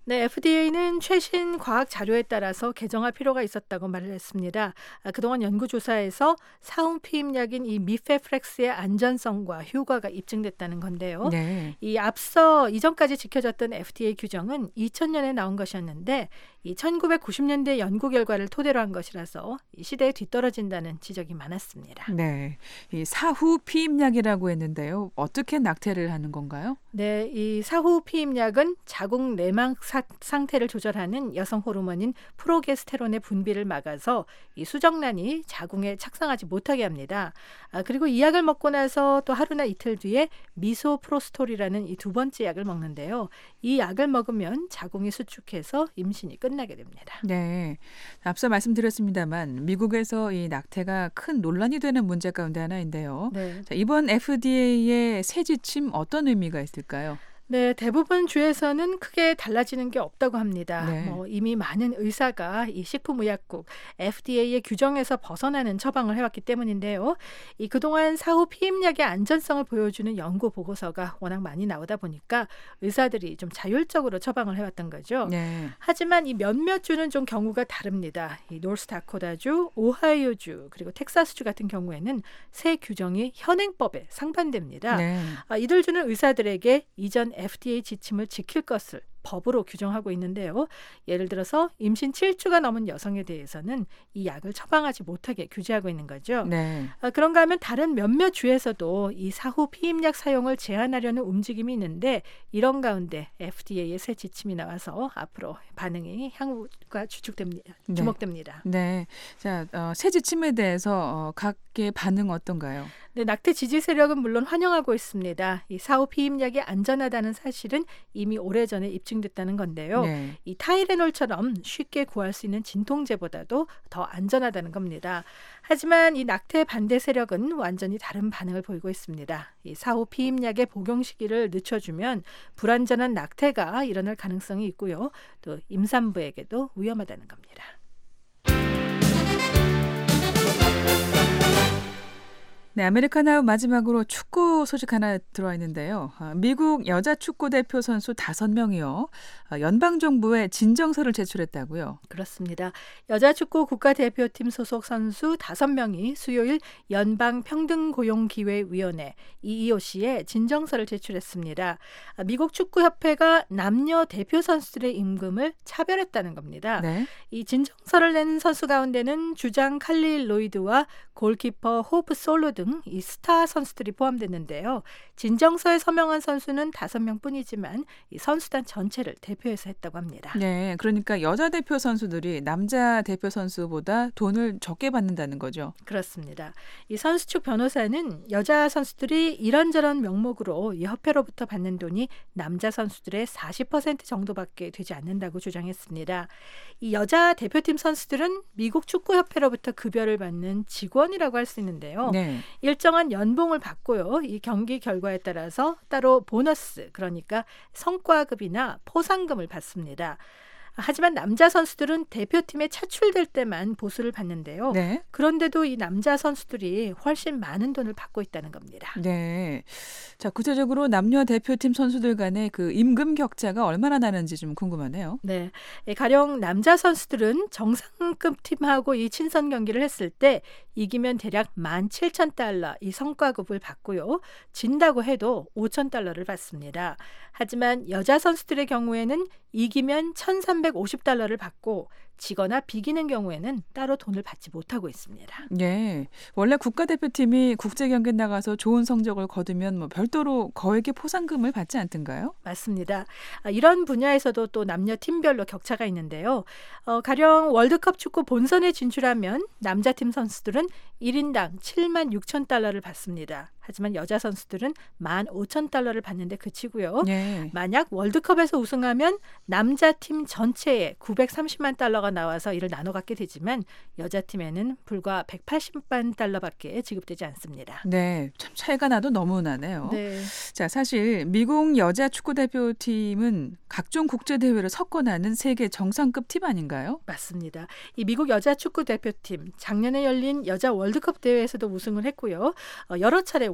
네, FDA는 최신 과학 자료에 따라서 개정할 필요가 있었다고 말을 했습니다. 그동안 연구조사에서 사후 피임약인 이 미페프렉스의 안전성과 효과가 입증됐다는 건데요. 네. 이 앞서 이전까지 지켜졌던 FDA 규정은 2000년에 나온 것이었는데 이 1990년대 연구 결과를 토대로 한 것이라서 이 시대에 뒤떨어진다는 지적이 많았습니다. 네. 이 사후 피임약이라고 했는데요. 어떻게 낙태를 하는 건가요? 네, 이 사후 피임약은 자궁 내막 상태를 조절하는 여성 호르몬인 프로게스테론의 분비를 막아서 이 수정란이 자궁에 착상하지 못하게 합니다. 그리고 이 약을 먹고 나서 또 하루나 이틀 뒤에 미소프로스톨이라는 이 두 번째 약을 먹는데요. 이 약을 먹으면 자궁이 수축해서 임신이 끝나게 됩니다. 네. 앞서 말씀드렸습니다만 미국에서 이 낙태가 큰 논란이 되는 문제 가운데 하나인데요. 네. 자, 이번 FDA의 새 지침 어떤 의미가 있을까요? 네, 대부분 주에서는 크게 달라지는 게 없다고 합니다. 네. 이미 많은 의사가 이 식품의약국 FDA의 규정에서 벗어나는 처방을 해왔기 때문인데요. 이 그동안 사후 피임약의 안전성을 보여주는 연구 보고서가 워낙 많이 나오다 보니까 의사들이 좀 자율적으로 처방을 해왔던 거죠. 네. 하지만 이 몇몇 주는 좀 경우가 다릅니다. 이 노스다코다주, 오하이오주, 그리고 텍사스주 같은 경우에는 새 규정이 현행법에 상반됩니다. 네. 이들 주는 의사들에게 이전 FDA 지침을 지킬 것을 법으로 규정하고 있는데요. 예를 들어서 임신 7주가 넘은 여성에 대해서는 이 약을 처방하지 못하게 규제하고 있는 거죠. 네. 그런가 하면 다른 몇몇 주에서도 이 사후 피임약 사용을 제한하려는 움직임이 있는데 이런 가운데 FDA의 새 지침이 나와서 앞으로 반응이 향후가 주목됩니다. 네. 자, 새 지침에 대해서 각계 반응 어떤가요? 네, 낙태 지지 세력은 물론 환영하고 있습니다. 이 사후 피임약이 안전하다는 사실은 이미 오래전에 입증됐다는 건데요. 네. 이 타이레놀처럼 쉽게 구할 수 있는 진통제보다도 더 안전하다는 겁니다. 하지만 이 낙태 반대 세력은 완전히 다른 반응을 보이고 있습니다. 이 사후 피임약의 복용 시기를 늦춰주면 불안전한 낙태가 일어날 가능성이 있고요. 또 임산부에게도 위험하다는 겁니다. 네, 아메리카노 마지막으로 축구 소식 하나 들어와 있는데요. 미국 여자 축구 대표 선수 5명이요. 연방정부에 진정서를 제출했다고요. 그렇습니다. 여자 축구 국가대표팀 소속 선수 5명이 수요일 연방평등고용기회위원회 EEOC에 진정서를 제출했습니다. 미국 축구협회가 남녀 대표 선수들의 임금을 차별했다는 겁니다. 네. 이 진정서를 낸 선수 가운데는 주장 칼릴 로이드와 골키퍼 호프 솔로 등 이 스타 선수들이 포함됐는데요. 진정서에 서명한 선수는 5명뿐이지만 이 선수단 전체를 대표해서 했다고 합니다. 네, 그러니까 여자 대표 선수들이 남자 대표 선수보다 돈을 적게 받는다는 거죠. 그렇습니다. 이 선수 측 변호사는 여자 선수들이 이런저런 명목으로 이 협회로부터 받는 돈이 남자 선수들의 40% 정도밖에 되지 않는다고 주장했습니다. 이 여자 대표팀 선수들은 미국 축구협회로부터 급여를 받는 직원이라고 할 수 있는데요. 네. 일정한 연봉을 받고요. 이 경기 결과에 따라서 따로 보너스, 그러니까 성과급이나 포상금을 받습니다. 하지만 남자 선수들은 대표팀에 차출될 때만 보수를 받는데요. 네. 그런데도 이 남자 선수들이 훨씬 많은 돈을 받고 있다는 겁니다. 네. 자, 구체적으로 남녀 대표팀 선수들 간의 그 임금 격차가 얼마나 나는지 좀 궁금하네요. 네. 가령 남자 선수들은 정상급 팀하고 이 친선 경기를 했을 때 이기면 대략 17,000달러 이 성과급을 받고요. 진다고 해도 5,000달러를 받습니다. 하지만 여자 선수들의 경우에는 이기면 1,350달러를 받고 지거나 비기는 경우에는 따로 돈을 받지 못하고 있습니다. 네. 원래 국가대표팀이 국제 경기에 나가서 좋은 성적을 거두면 뭐 별도로 거액의 포상금을 받지 않던가요? 맞습니다. 이런 분야에서도 또 남녀 팀별로 격차가 있는데요. 가령 월드컵 축구 본선에 진출하면 남자팀 선수들은 1인당 76,000달러를 받습니다. 하지만 여자 선수들은 15,000달러를 받는데 그치고요. 네. 만약 월드컵에서 우승하면 남자팀 전체에 930만 달러가 나와서 이를 나눠 갖게 되지만 여자팀에는 불과 180만 달러밖에 지급되지 않습니다. 네, 참 차이가 나도 너무 나네요. 네. 자, 사실 미국 여자 축구 대표팀은 각종 국제 대회를 석권하는 세계 정상급 팀 아닌가요? 맞습니다. 이 미국 여자 축구 대표팀 작년에 열린 여자 월드컵 대회에서도 우승을 했고요. 여러 차례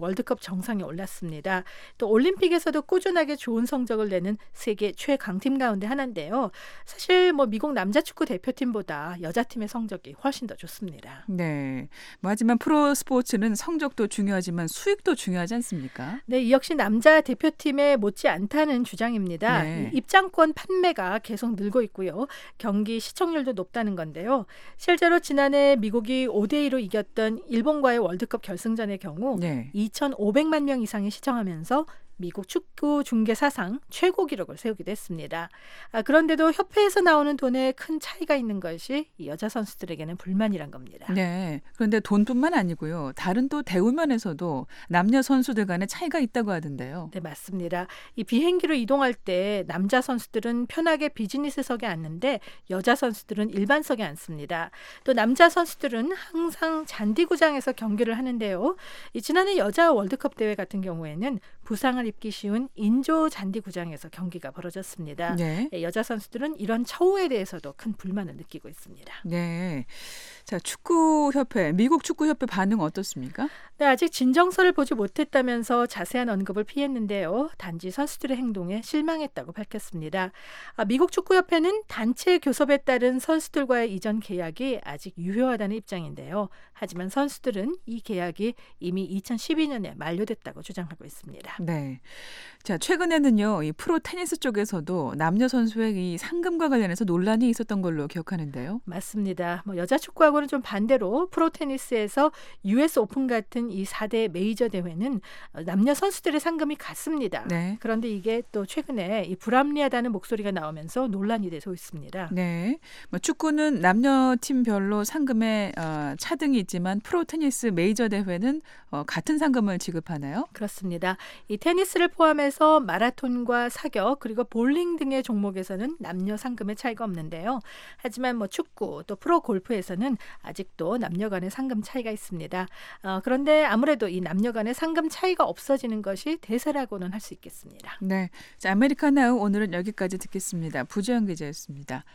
월드컵 정상에 올랐습니다. 또 올림픽에서도 꾸준하게 좋은 성적을 내는 세계 최강팀 가운데 하나인데요. 사실 뭐 미국 남자 축구 대표팀보다 여자팀의 성적이 훨씬 더 좋습니다. 네. 뭐 하지만 프로 스포츠는 성적도 중요하지만 수익도 중요하지 않습니까? 네, 이 역시 남자 대표팀에 못지 않다는 주장입니다. 네. 입장권 판매가 계속 늘고 있고요. 경기 시청률도 높다는 건데요. 실제로 지난해 미국이 5대2로 이겼던 일본과의 월드컵 결승전의 경우 네. 2,500만 명 이상이 시청하면서 미국 축구 중계 사상 최고 기록을 세우기도 했습니다. 그런데도 협회에서 나오는 돈에 큰 차이가 있는 것이 이 여자 선수들에게는 불만이란 겁니다. 네. 그런데 돈뿐만 아니고요. 다른 또 대우 면에서도 남녀 선수들 간에 차이가 있다고 하던데요. 네, 맞습니다. 이 비행기로 이동할 때 남자 선수들은 편하게 비즈니스석에 앉는데 여자 선수들은 일반석에 앉습니다. 또 남자 선수들은 항상 잔디구장에서 경기를 하는데요. 지난해 여자 월드컵 대회 같은 경우에는 부상을 입기 쉬운 인조 잔디구장에서 경기가 벌어졌습니다. 네. 여자 선수들은 이런 처우에 대해서도 큰 불만을 느끼고 있습니다. 네. 자, 축구협회, 미국 축구협회 반응 어떻습니까? 네, 아직 진정서를 보지 못했다면서 자세한 언급을 피했는데요. 단지 선수들의 행동에 실망했다고 밝혔습니다. 미국 축구협회는 단체 교섭에 따른 선수들과의 이전 계약이 아직 유효하다는 입장인데요. 하지만 선수들은 이 계약이 이미 2012년에 만료됐다고 주장하고 있습니다. 네. 자, 최근에는요, 이 프로 테니스 쪽에서도 남녀 선수의 이 상금과 관련해서 논란이 있었던 걸로 기억하는데요. 맞습니다. 여자 축구하고는 좀 반대로 프로 테니스에서 US 오픈 같은 이 4대 메이저 대회는 남녀 선수들의 상금이 같습니다. 네. 그런데 이게 또 최근에 이 불합리하다는 목소리가 나오면서 논란이 되고 있습니다. 네. 축구는 남녀 팀별로 상금에 차등이 있지만 프로 테니스 메이저 대회는 같은 상금을 지급하나요? 그렇습니다. 이 테니스를 포함해서 마라톤과 사격 그리고 볼링 등의 종목에서는 남녀 상금의 차이가 없는데요. 하지만 축구 또 프로 골프에서는 아직도 남녀 간의 상금 차이가 있습니다. 그런데 아무래도 이 남녀 간의 상금 차이가 없어지는 것이 대세라고는 할 수 있겠습니다. 네. 자, 아메리카나우 오늘은 여기까지 듣겠습니다. 부지영 기자였습니다.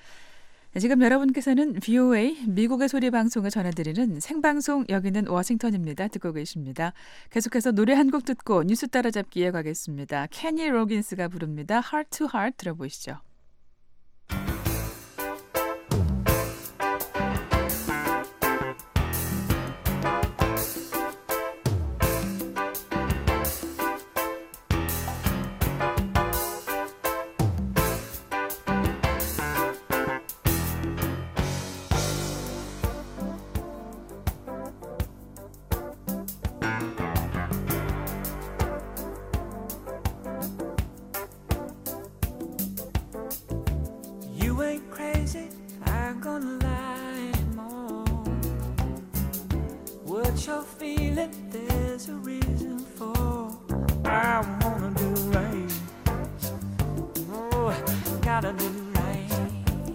지금 여러분께서는 VOA 미국의 소리 방송을 전해드리는 생방송 여기는 워싱턴입니다. 듣고 계십니다. 계속해서 노래 한 곡 듣고 뉴스 따라잡기 이어가겠습니다. 케니 로긴스가 부릅니다. Heart to Heart 들어보시죠. You ain't crazy, I'm gonna lie more. What you're feeling, there's a reason for. I wanna do right. Oh, gotta do right.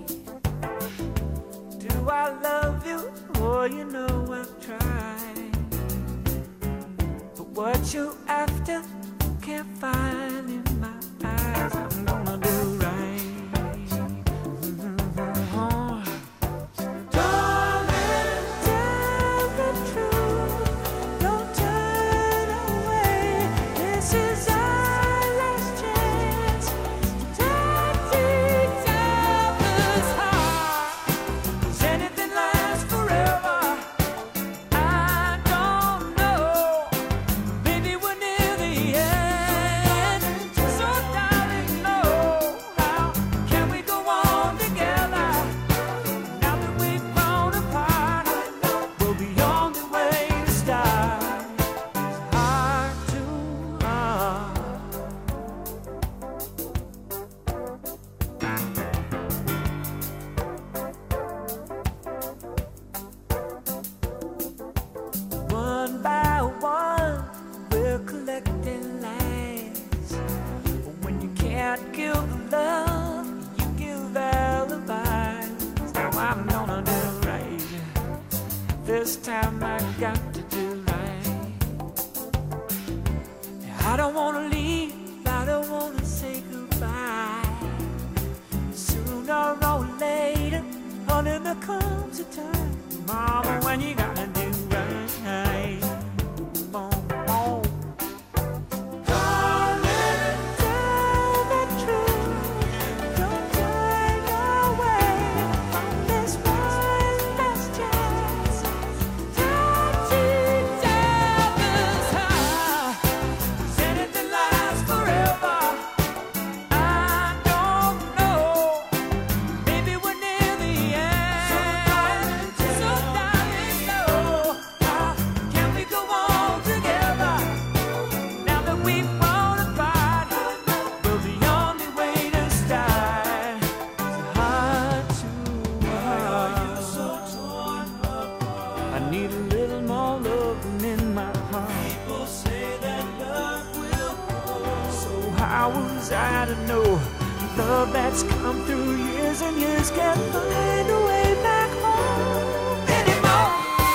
Do I love you? Oh, you know I've tried. But what you after, can't find in my eyes. I'm gonna do right. This time I got to do right. I don't wanna leave, I don't wanna say goodbye. Sooner or later, honey, there comes a time, Mama, when you gotta do right. Boom, boom. How was I to know love that's come through years and years can't find a way back home anymore?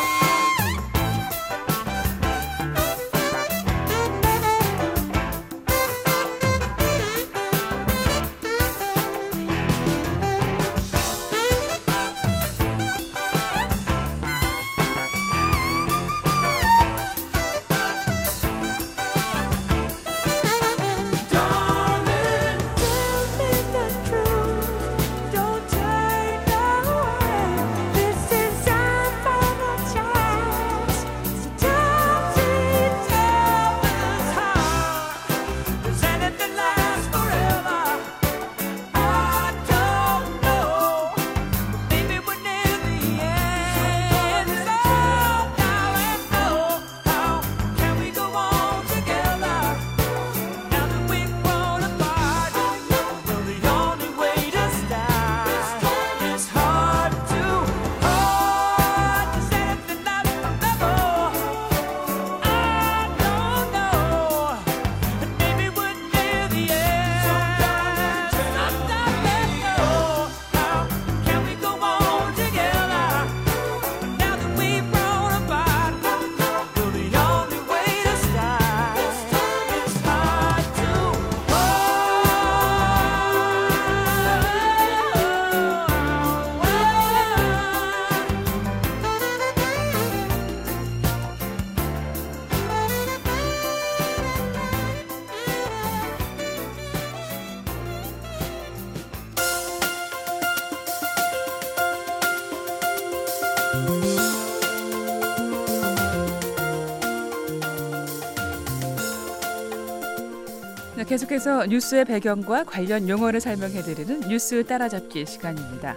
계속해서 뉴스의 배경과 관련 용어를 설명해드리는 뉴스 따라잡기 시간입니다.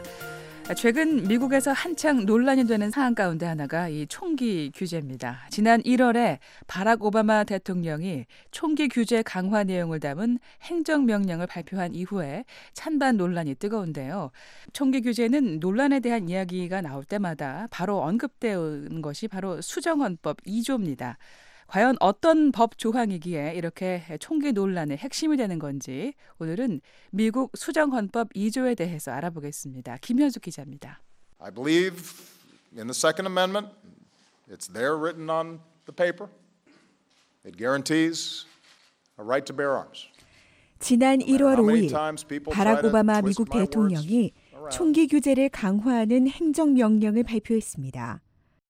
최근 미국에서 한창 논란이 되는 사안 가운데 하나가 이 총기 규제입니다. 지난 1월에 바락 오바마 대통령이 총기 규제 강화 내용을 담은 행정명령을 발표한 이후에 찬반 논란이 뜨거운데요. 총기 규제는 논란에 대한 이야기가 나올 때마다 바로 언급되는 것이 바로 수정헌법 2조입니다. 과연 어떤 법 조항이기에 이렇게 총기 논란의 핵심이 되는 건지 오늘은 미국 수정헌법 2조에 대해서 알아보겠습니다. 김현숙 기자입니다. I believe in the Second Amendment. It's there written on the paper. It guarantees a right to bear arms. 지난 1월 5일 바락 오바마 미국 대통령이 총기 규제를 강화하는 행정명령을 발표했습니다.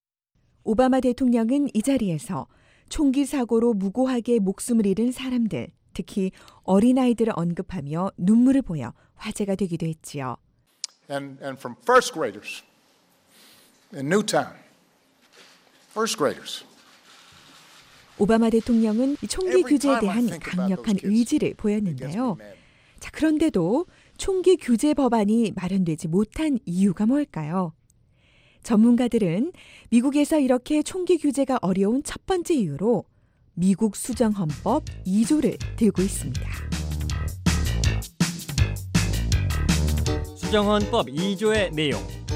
오바마 대통령은 이 자리에서 총기 사고로 무고하게 목숨을 잃은 사람들, 특히 어린아이들을 언급하며 눈물을 보여 화제가 되기도 했지요. And from first graders in Newtown, first graders. 오바마 대통령은 총기 규제에 대한 강력한 의지를 보였는데요. 자, 그런데도 총기 규제 법안이 마련되지 못한 이유가 뭘까요? 전문가들은 미국에서 이렇게 총기 규제가 어려운 첫 번째 이유로 미국 수정헌법 2조를 들고 있습니다. 수정헌법 2조의 내용.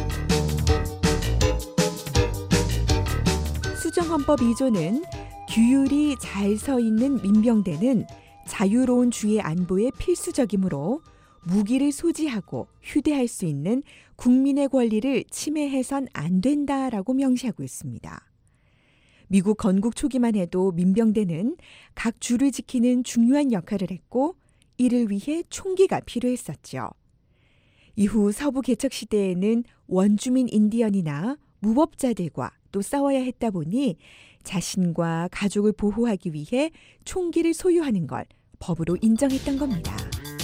수정헌법 2조는 규율이 잘 서 있는 민병대는 자유로운 주의 안보에 필수적이므로 무기를 소지하고 휴대할 수 있는 국민의 권리를 침해해선 안 된다라고 명시하고 있습니다. 미국 건국 초기만 해도 민병대는 각 주를 지키는 중요한 역할을 했고 이를 위해 총기가 필요했었죠. 이후 서부 개척 시대에는 원주민 인디언이나 무법자들과 또 싸워야 했다 보니 자신과 가족을 보호하기 위해 총기를 소유하는 걸 법으로 인정했던 겁니다.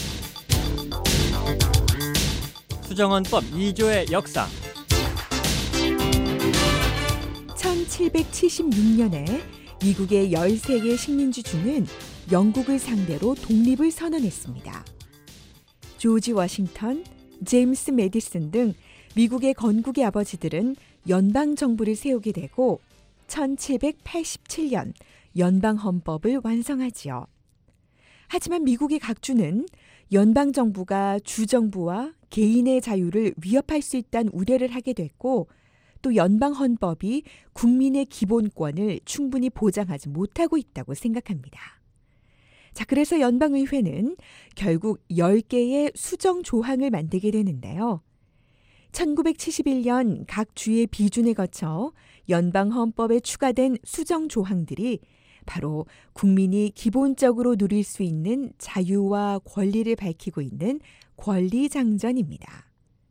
수정헌법 2조의 역사. 1776년에 미국의 13개 식민지주는 영국을 상대로 독립을 선언했습니다. 조지 워싱턴, 제임스 메디슨 등 미국의 건국의 아버지들은 연방정부를 세우게 되고 1787년 연방헌법을 완성하지요. 하지만 미국의 각 주는 연방정부가 주정부와 개인의 자유를 위협할 수 있다는 우려를 하게 됐고 또 연방헌법이 국민의 기본권을 충분히 보장하지 못하고 있다고 생각합니다. 자, 그래서 연방의회는 결국 10개의 수정 조항을 만들게 되는데요. 1971년 각 주의 비준을 거쳐 연방헌법에 추가된 수정 조항들이 바로 국민이 기본적으로 누릴 수 있는 자유와 권리를 밝히고 있는 권리장전입니다.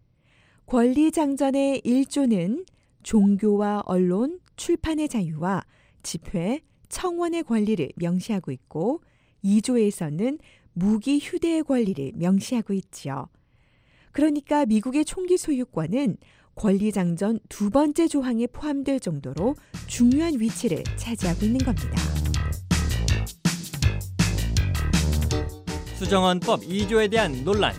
권리장전의 1조는 종교와 언론, 출판의 자유와 집회, 청원의 권리를 명시하고 있고 2조에서는 무기 휴대의 권리를 명시하고 있지요. 그러니까 미국의 총기 소유권은 권리장전 두 번째 조항에 포함될 정도로 중요한 위치를 차지하고 있는 겁니다. 수정헌법 2조에 대한 논란.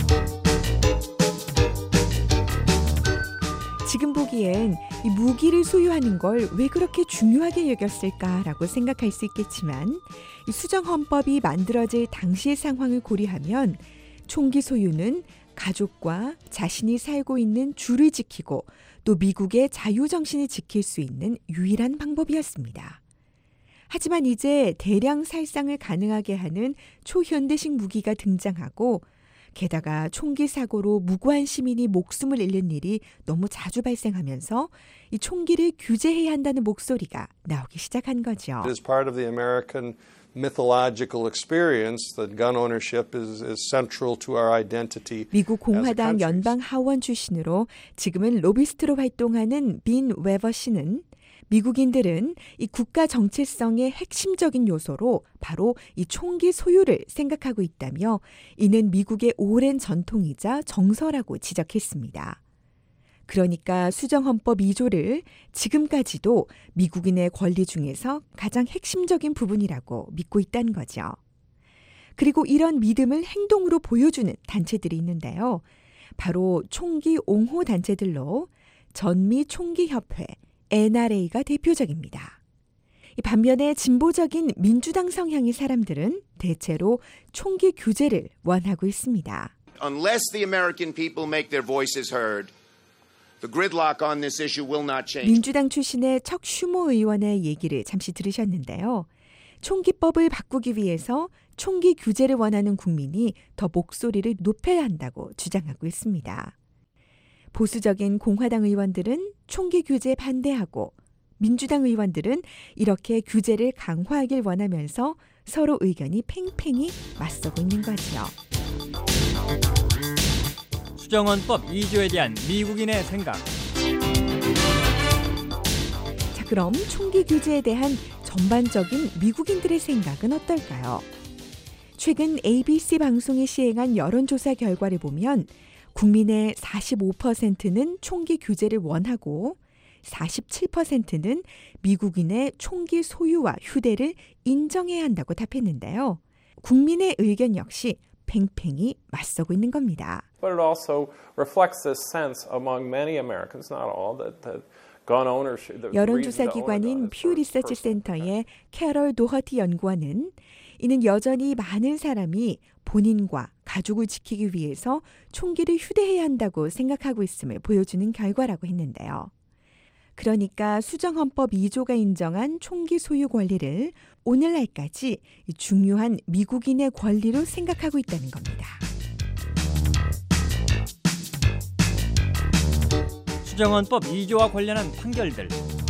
지금 보기엔 이 무기를 소유하는 걸 왜 그렇게 중요하게 여겼을까라고 생각할 수 있겠지만 이 수정헌법이 만들어질 당시의 상황을 고려하면 총기 소유는 가족과 자신이 살고 있는 주를 지키고 또 미국의 자유정신을 지킬 수 있는 유일한 방법이었습니다. 하지만 이제 대량 살상을 가능하게 하는 초현대식 무기가 등장하고 게다가 총기 사고로 무고한 시민이 목숨을 잃는 일이 너무 자주 발생하면서 이 총기를 규제해야 한다는 목소리가 나오기 시작한 거죠. As part of the American mythological experience, that gun ownership is central to our identity. 미국 공화당 연방 하원 출신으로 지금은 로비스트로 활동하는 빈 웨버 씨는 미국인들은 이 국가 정체성의 핵심적인 요소로 바로 이 총기 소유를 생각하고 있다며 이는 미국의 오랜 전통이자 정서라고 지적했습니다. 그러니까 수정헌법 2조를 지금까지도 미국인의 권리 중에서 가장 핵심적인 부분이라고 믿고 있다는 거죠. 그리고 이런 믿음을 행동으로 보여주는 단체들이 있는데요. 바로 총기 옹호 단체들로 전미 총기협회, NRA가 대표적입니다. 반면에 진보적인 민주당 성향의 사람들은 대체로 총기 규제를 원하고 있습니다. Unless the American people make their voices heard, the gridlock on this issue will not change. 민주당 출신의 척 슈머 의원의 얘기를 잠시 들으셨는데요. 총기법을 바꾸기 위해서 총기 규제를 원하는 국민이 더 목소리를 높여야 한다고 주장하고 있습니다. 보수적인 공화당 의원들은 총기 규제 반대하고 민주당 의원들은 이렇게 규제를 강화하길 원하면서 서로 의견이 팽팽히 맞서고 있는 거죠. 수정헌법 2조에 대한 미국인의 생각. 자, 그럼 총기 규제에 대한 전반적인 미국인들의 생각은 어떨까요? 최근 ABC 방송이 시행한 여론조사 결과를 보면 국민의 45%는 총기 규제를 원하고 47%는 미국인의 총기 소유와 휴대를 인정해야 한다고 답했는데요. 국민의 의견 역시 팽팽히 맞서고 있는 겁니다. But it also reflects this sense among many Americans, not all, that gun ownership. 여론조사 기관인 퓨 리서치 센터의 캐럴 도허티 연구원은 이는 여전히 많은 사람이 본인과 가족을 지키기 위해서 총기를 휴대해야 한다고 생각하고 있음을 보여주는 결과라고 했는데요. 그러니까 수정헌법 2조가 인정한 총기 소유 권리를 오늘날까지 중요한 미국인의 권리로 생각하고 있다는 겁니다. 수정헌법 2조와 관련한 판결들.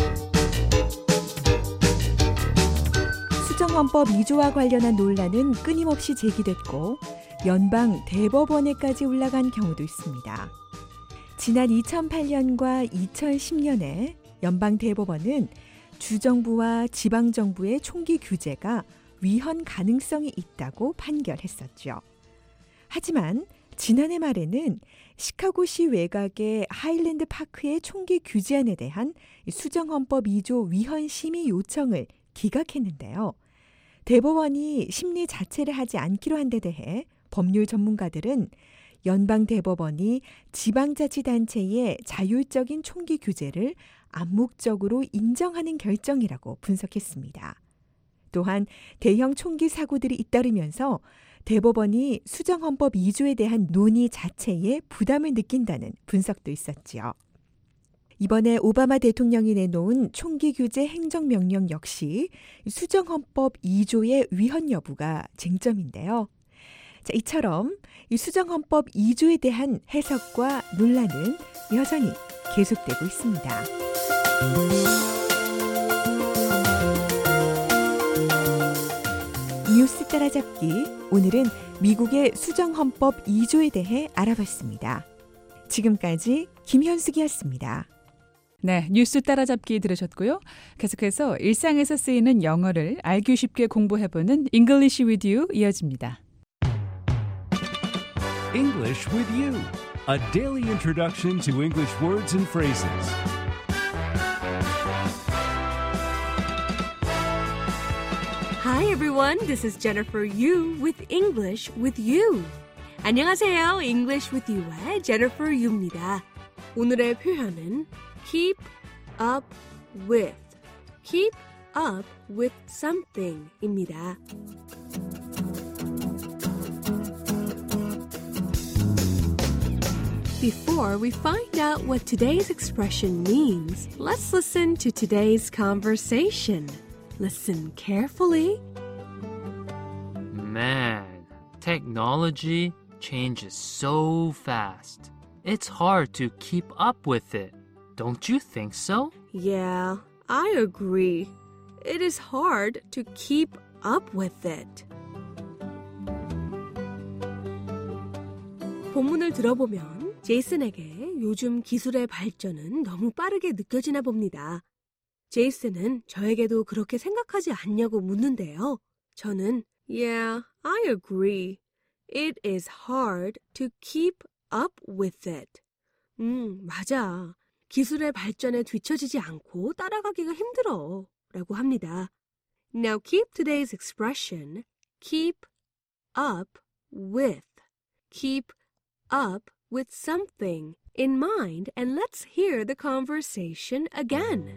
수정헌법 2조와 관련한 논란은 끊임없이 제기됐고 연방 대법원에까지 올라간 경우도 있습니다. 지난 2008년과 2010년에 연방 대법원은 주정부와 지방정부의 총기 규제가 위헌 가능성이 있다고 판결했었죠. 하지만 지난해 말에는 시카고시 외곽의 하일랜드 파크의 총기 규제안에 대한 수정헌법 2조 위헌 심의 요청을 기각했는데요. 대법원이 심리 자체를 하지 않기로 한 데 대해 법률 전문가들은 연방 대법원이 지방자치단체의 자율적인 총기 규제를 암묵적으로 인정하는 결정이라고 분석했습니다. 또한 대형 총기 사고들이 잇따르면서 대법원이 수정헌법 2조에 대한 논의 자체에 부담을 느낀다는 분석도 있었지요. 이번에 오바마 대통령이 내놓은 총기 규제 행정명령 역시 수정헌법 2조의 위헌 여부가 쟁점인데요. 자, 이처럼 이 수정헌법 2조에 대한 해석과 논란은 여전히 계속되고 있습니다. 뉴스 따라잡기, 오늘은 미국의 수정헌법 2조에 대해 알아봤습니다. 지금까지 김현숙이었습니다. 네, 뉴스 따라잡기 들으셨고요. 계속해서 일상에서 쓰이는 영어를 알기 쉽게 공부해보는 English with You 이어집니다. English with You, a daily introduction to English words and phrases. Hi everyone, this is Jennifer Yu with English with You. 안녕하세요, English with You의 Jennifer Yu입니다. 오늘의 표현은 keep up with, keep up with something입니다. Before we find out what today's expression means, let's listen to today's conversation. Listen carefully. Man, technology changes so fast. It's hard to keep up with it. Don't you think so? Yeah, I agree. It is hard to keep up with it. 본문을 들어보면 제이슨에게 요즘 기술의 발전은 너무 빠르게 느껴지나 봅니다. 제이슨은 저에게도 그렇게 생각하지 않냐고 묻는데요. 저는 Yeah, I agree. It is hard to keep up with it. 맞아. 기술의 발전에 뒤처지지 않고 따라가기가 힘들어. 라고 합니다. Now keep today's expression, keep up with. Keep up with something in mind, and let's hear the conversation again.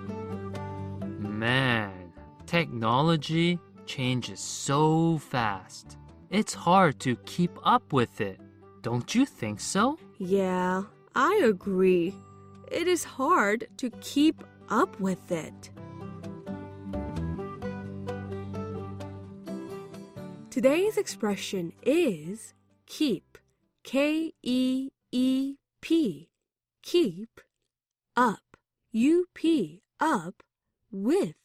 Man, technology changes so fast. It's hard to keep up with it. Don't you think so? Yeah, I agree. It is hard to keep up with it. Today's expression is keep. K-E-E-P. Keep. Up. U-P. Up. With.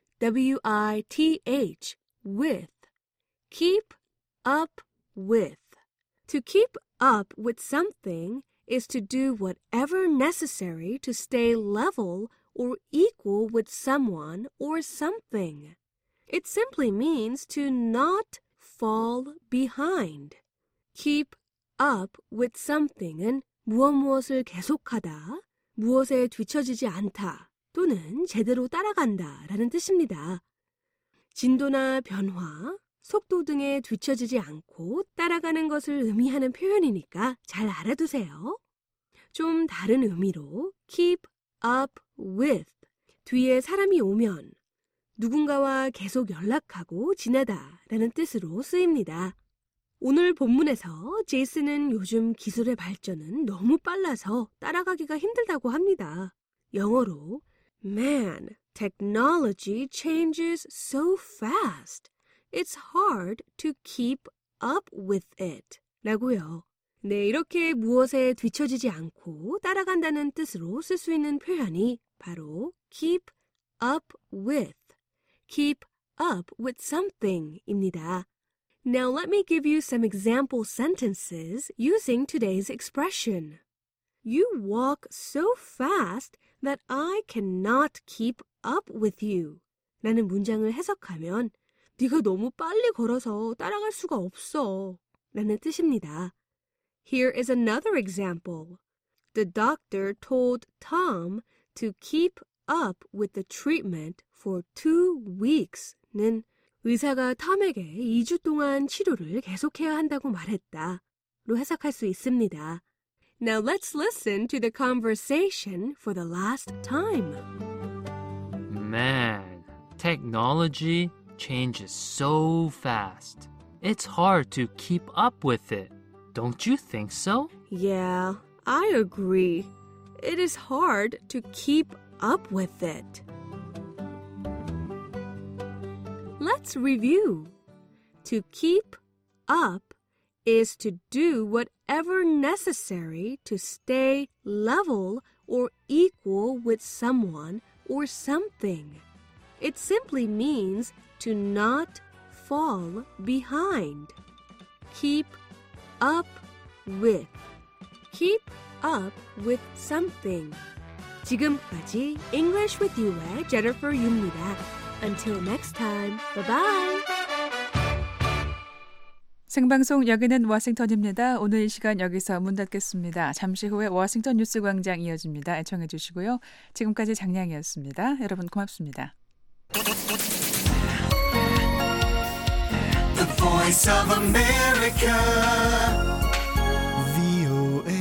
W-I-T-H. With. Keep up with. To keep up with something is to do whatever necessary to stay level or equal with someone or something. It simply means to not fall behind. Keep up with something은 무엇을 계속하다, 무엇에 뒤처지지 않다 또는 제대로 따라간다 라는 뜻입니다. 진도나 변화, 속도 등에 뒤처지지 않고 따라가는 것을 의미하는 표현이니까 잘 알아두세요. 좀 다른 의미로 keep up with, 뒤에 사람이 오면 누군가와 계속 연락하고 지내다 라는 뜻으로 쓰입니다. 오늘 본문에서 제이슨은 요즘 기술의 발전은 너무 빨라서 따라가기가 힘들다고 합니다. 영어로 Man, technology changes so fast. It's hard to keep up with it. 라고요. 네, 이렇게 무엇에 뒤처지지 않고 따라간다는 뜻으로 쓸 수 있는 표현이 바로 keep up with, keep up with something입니다. Now let me give you some example sentences using today's expression. You walk so fast that I cannot keep up with you. 라는 문장을 해석하면 네가 너무 빨리 걸어서 따라갈 수가 없어. 라는 뜻입니다. Here is another example. The doctor told Tom to keep up with the treatment for 2 weeks 는 의사가 톰에게 2주 동안 치료를 계속해야 한다고 말했다. 로 해석할 수 있습니다. Now let's listen to the conversation for the last time. Man, technology changes so fast. It's hard to keep up with it. Don't you think so? Yeah, I agree. it is hard to keep up with it. Let's review. To keep up is to do whatever necessary to stay level or equal with someone or something. It simply means to not fall behind. Keep up with. Keep up with something. 지금까지 English with You의 Jennifer Yu입니다. Until next time, bye-bye. 생방송 여기는 워싱턴입니다. 오늘 이 시간 여기서 문 닫겠습니다. 잠시 후에 워싱턴 뉴스 광장 이어집니다. 애청해 주시고요. 지금까지 장량이었습니다. 여러분 고맙습니다. The Voice of America, VOA.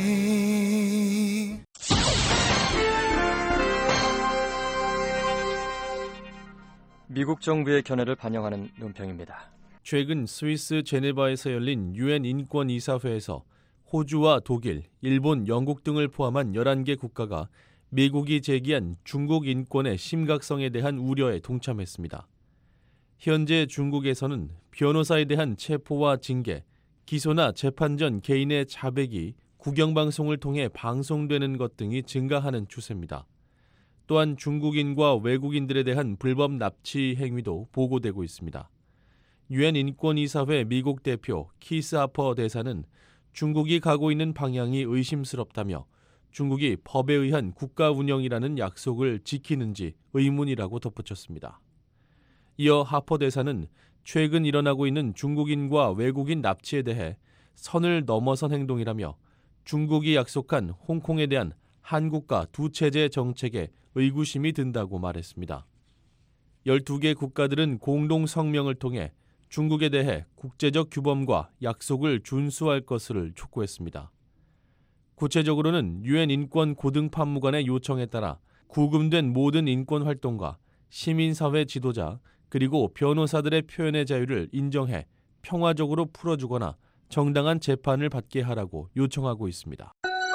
미국 정부의 견해를 반영하는 논평입니다. 최근 스위스 제네바에서 열린 유엔 인권이사회에서 호주와 독일, 일본, 영국 등을 포함한 11개 국가가 미국이 제기한 중국 인권의 심각성에 대한 우려에 동참했습니다. 현재 중국에서는 변호사에 대한 체포와 징계, 기소나 재판 전 개인의 자백이 국영방송을 통해 방송되는 것 등이 증가하는 추세입니다. 또한 중국인과 외국인들에 대한 불법 납치 행위도 보고되고 있습니다. 유엔 인권이사회 미국 대표 키스 하퍼 대사는 중국이 가고 있는 방향이 의심스럽다며 중국이 법에 의한 국가 운영이라는 약속을 지키는지 의문이라고 덧붙였습니다. 이어 하퍼 대사는 최근 일어나고 있는 중국인과 외국인 납치에 대해 선을 넘어선 행동이라며 중국이 약속한 홍콩에 대한 한국과 두 체제 정책에 의구심이 든다고 말했습니다. 12개 국가들은 공동 성명을 통해 중국에 대해 국제적 규범과 약속을 준수할 것을 촉구했습니다. 구체적으로는 유엔 인권 고등판무관의 요청에 따라 구금된 모든 인권 활동가, 시민사회 지도자, 그리고 변호사들의 표현의 자유를 인정해 평화적으로 풀어주거나 정당한 재판을 받게 하라고 요청하고 있습니다.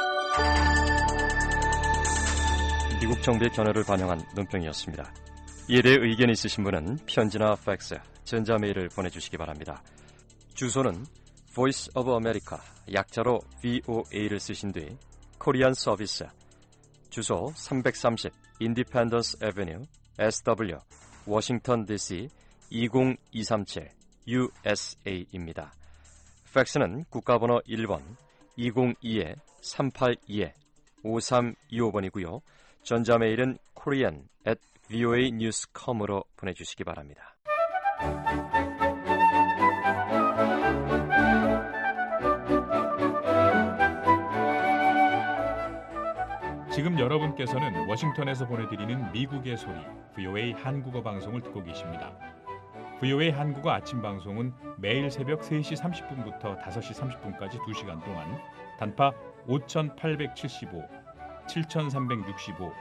미국 정부의 견해를 반영한 논평이었습니다. 이에 대해 의견이 있으신 분은 편지나 팩스, 전자메일을 보내주시기 바랍니다. 주소는 Voice of America, 약자로 VOA를 쓰신 뒤 코리안 서비스, 주소 330 Independence Avenue, SW, 워싱턴 DC 20237 USA입니다. 팩스는 국가번호 1번 202-382-5325번이고요. 전자메일은 korean@voanews.com으로 보내주시기 바랍니다. 지금 여러분께서는 워싱턴에서 보내드리는 미국의 소리 VOA 한국어 방송을 듣고 계십니다. VOA 한국어 아침 방송은 매일 새벽 3시 30분부터 5시 30분까지 2시간 동안 단파 5875, 7365,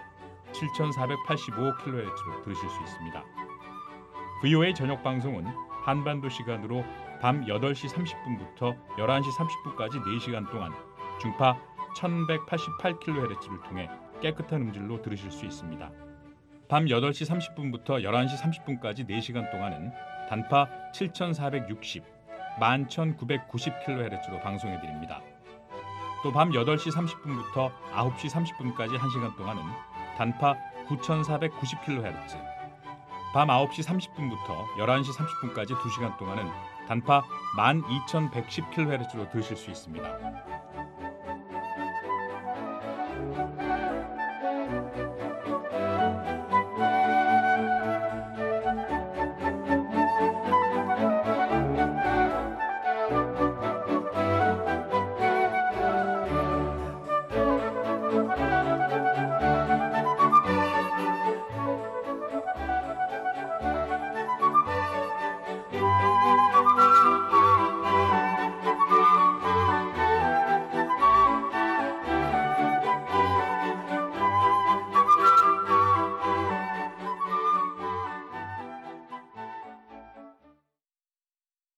7485kHz로 들으실 수 있습니다. VOA 저녁 방송은 한반도 시간으로 밤 8시 30분부터 11시 30분까지 4시간 동안 중파 1188kHz를 통해 깨끗한 음질로 들으실 수 있습니다. 밤 8시 30분부터 11시 30분까지 4시간 동안은 단파 7460, 11990kHz로 방송해드립니다. 또 밤 8시 30분부터 9시 30분까지 1시간 동안은 단파 9490kHz, 밤 9시 30분부터 11시 30분까지 2시간 동안은 단파 12110kHz로 들으실 수 있습니다.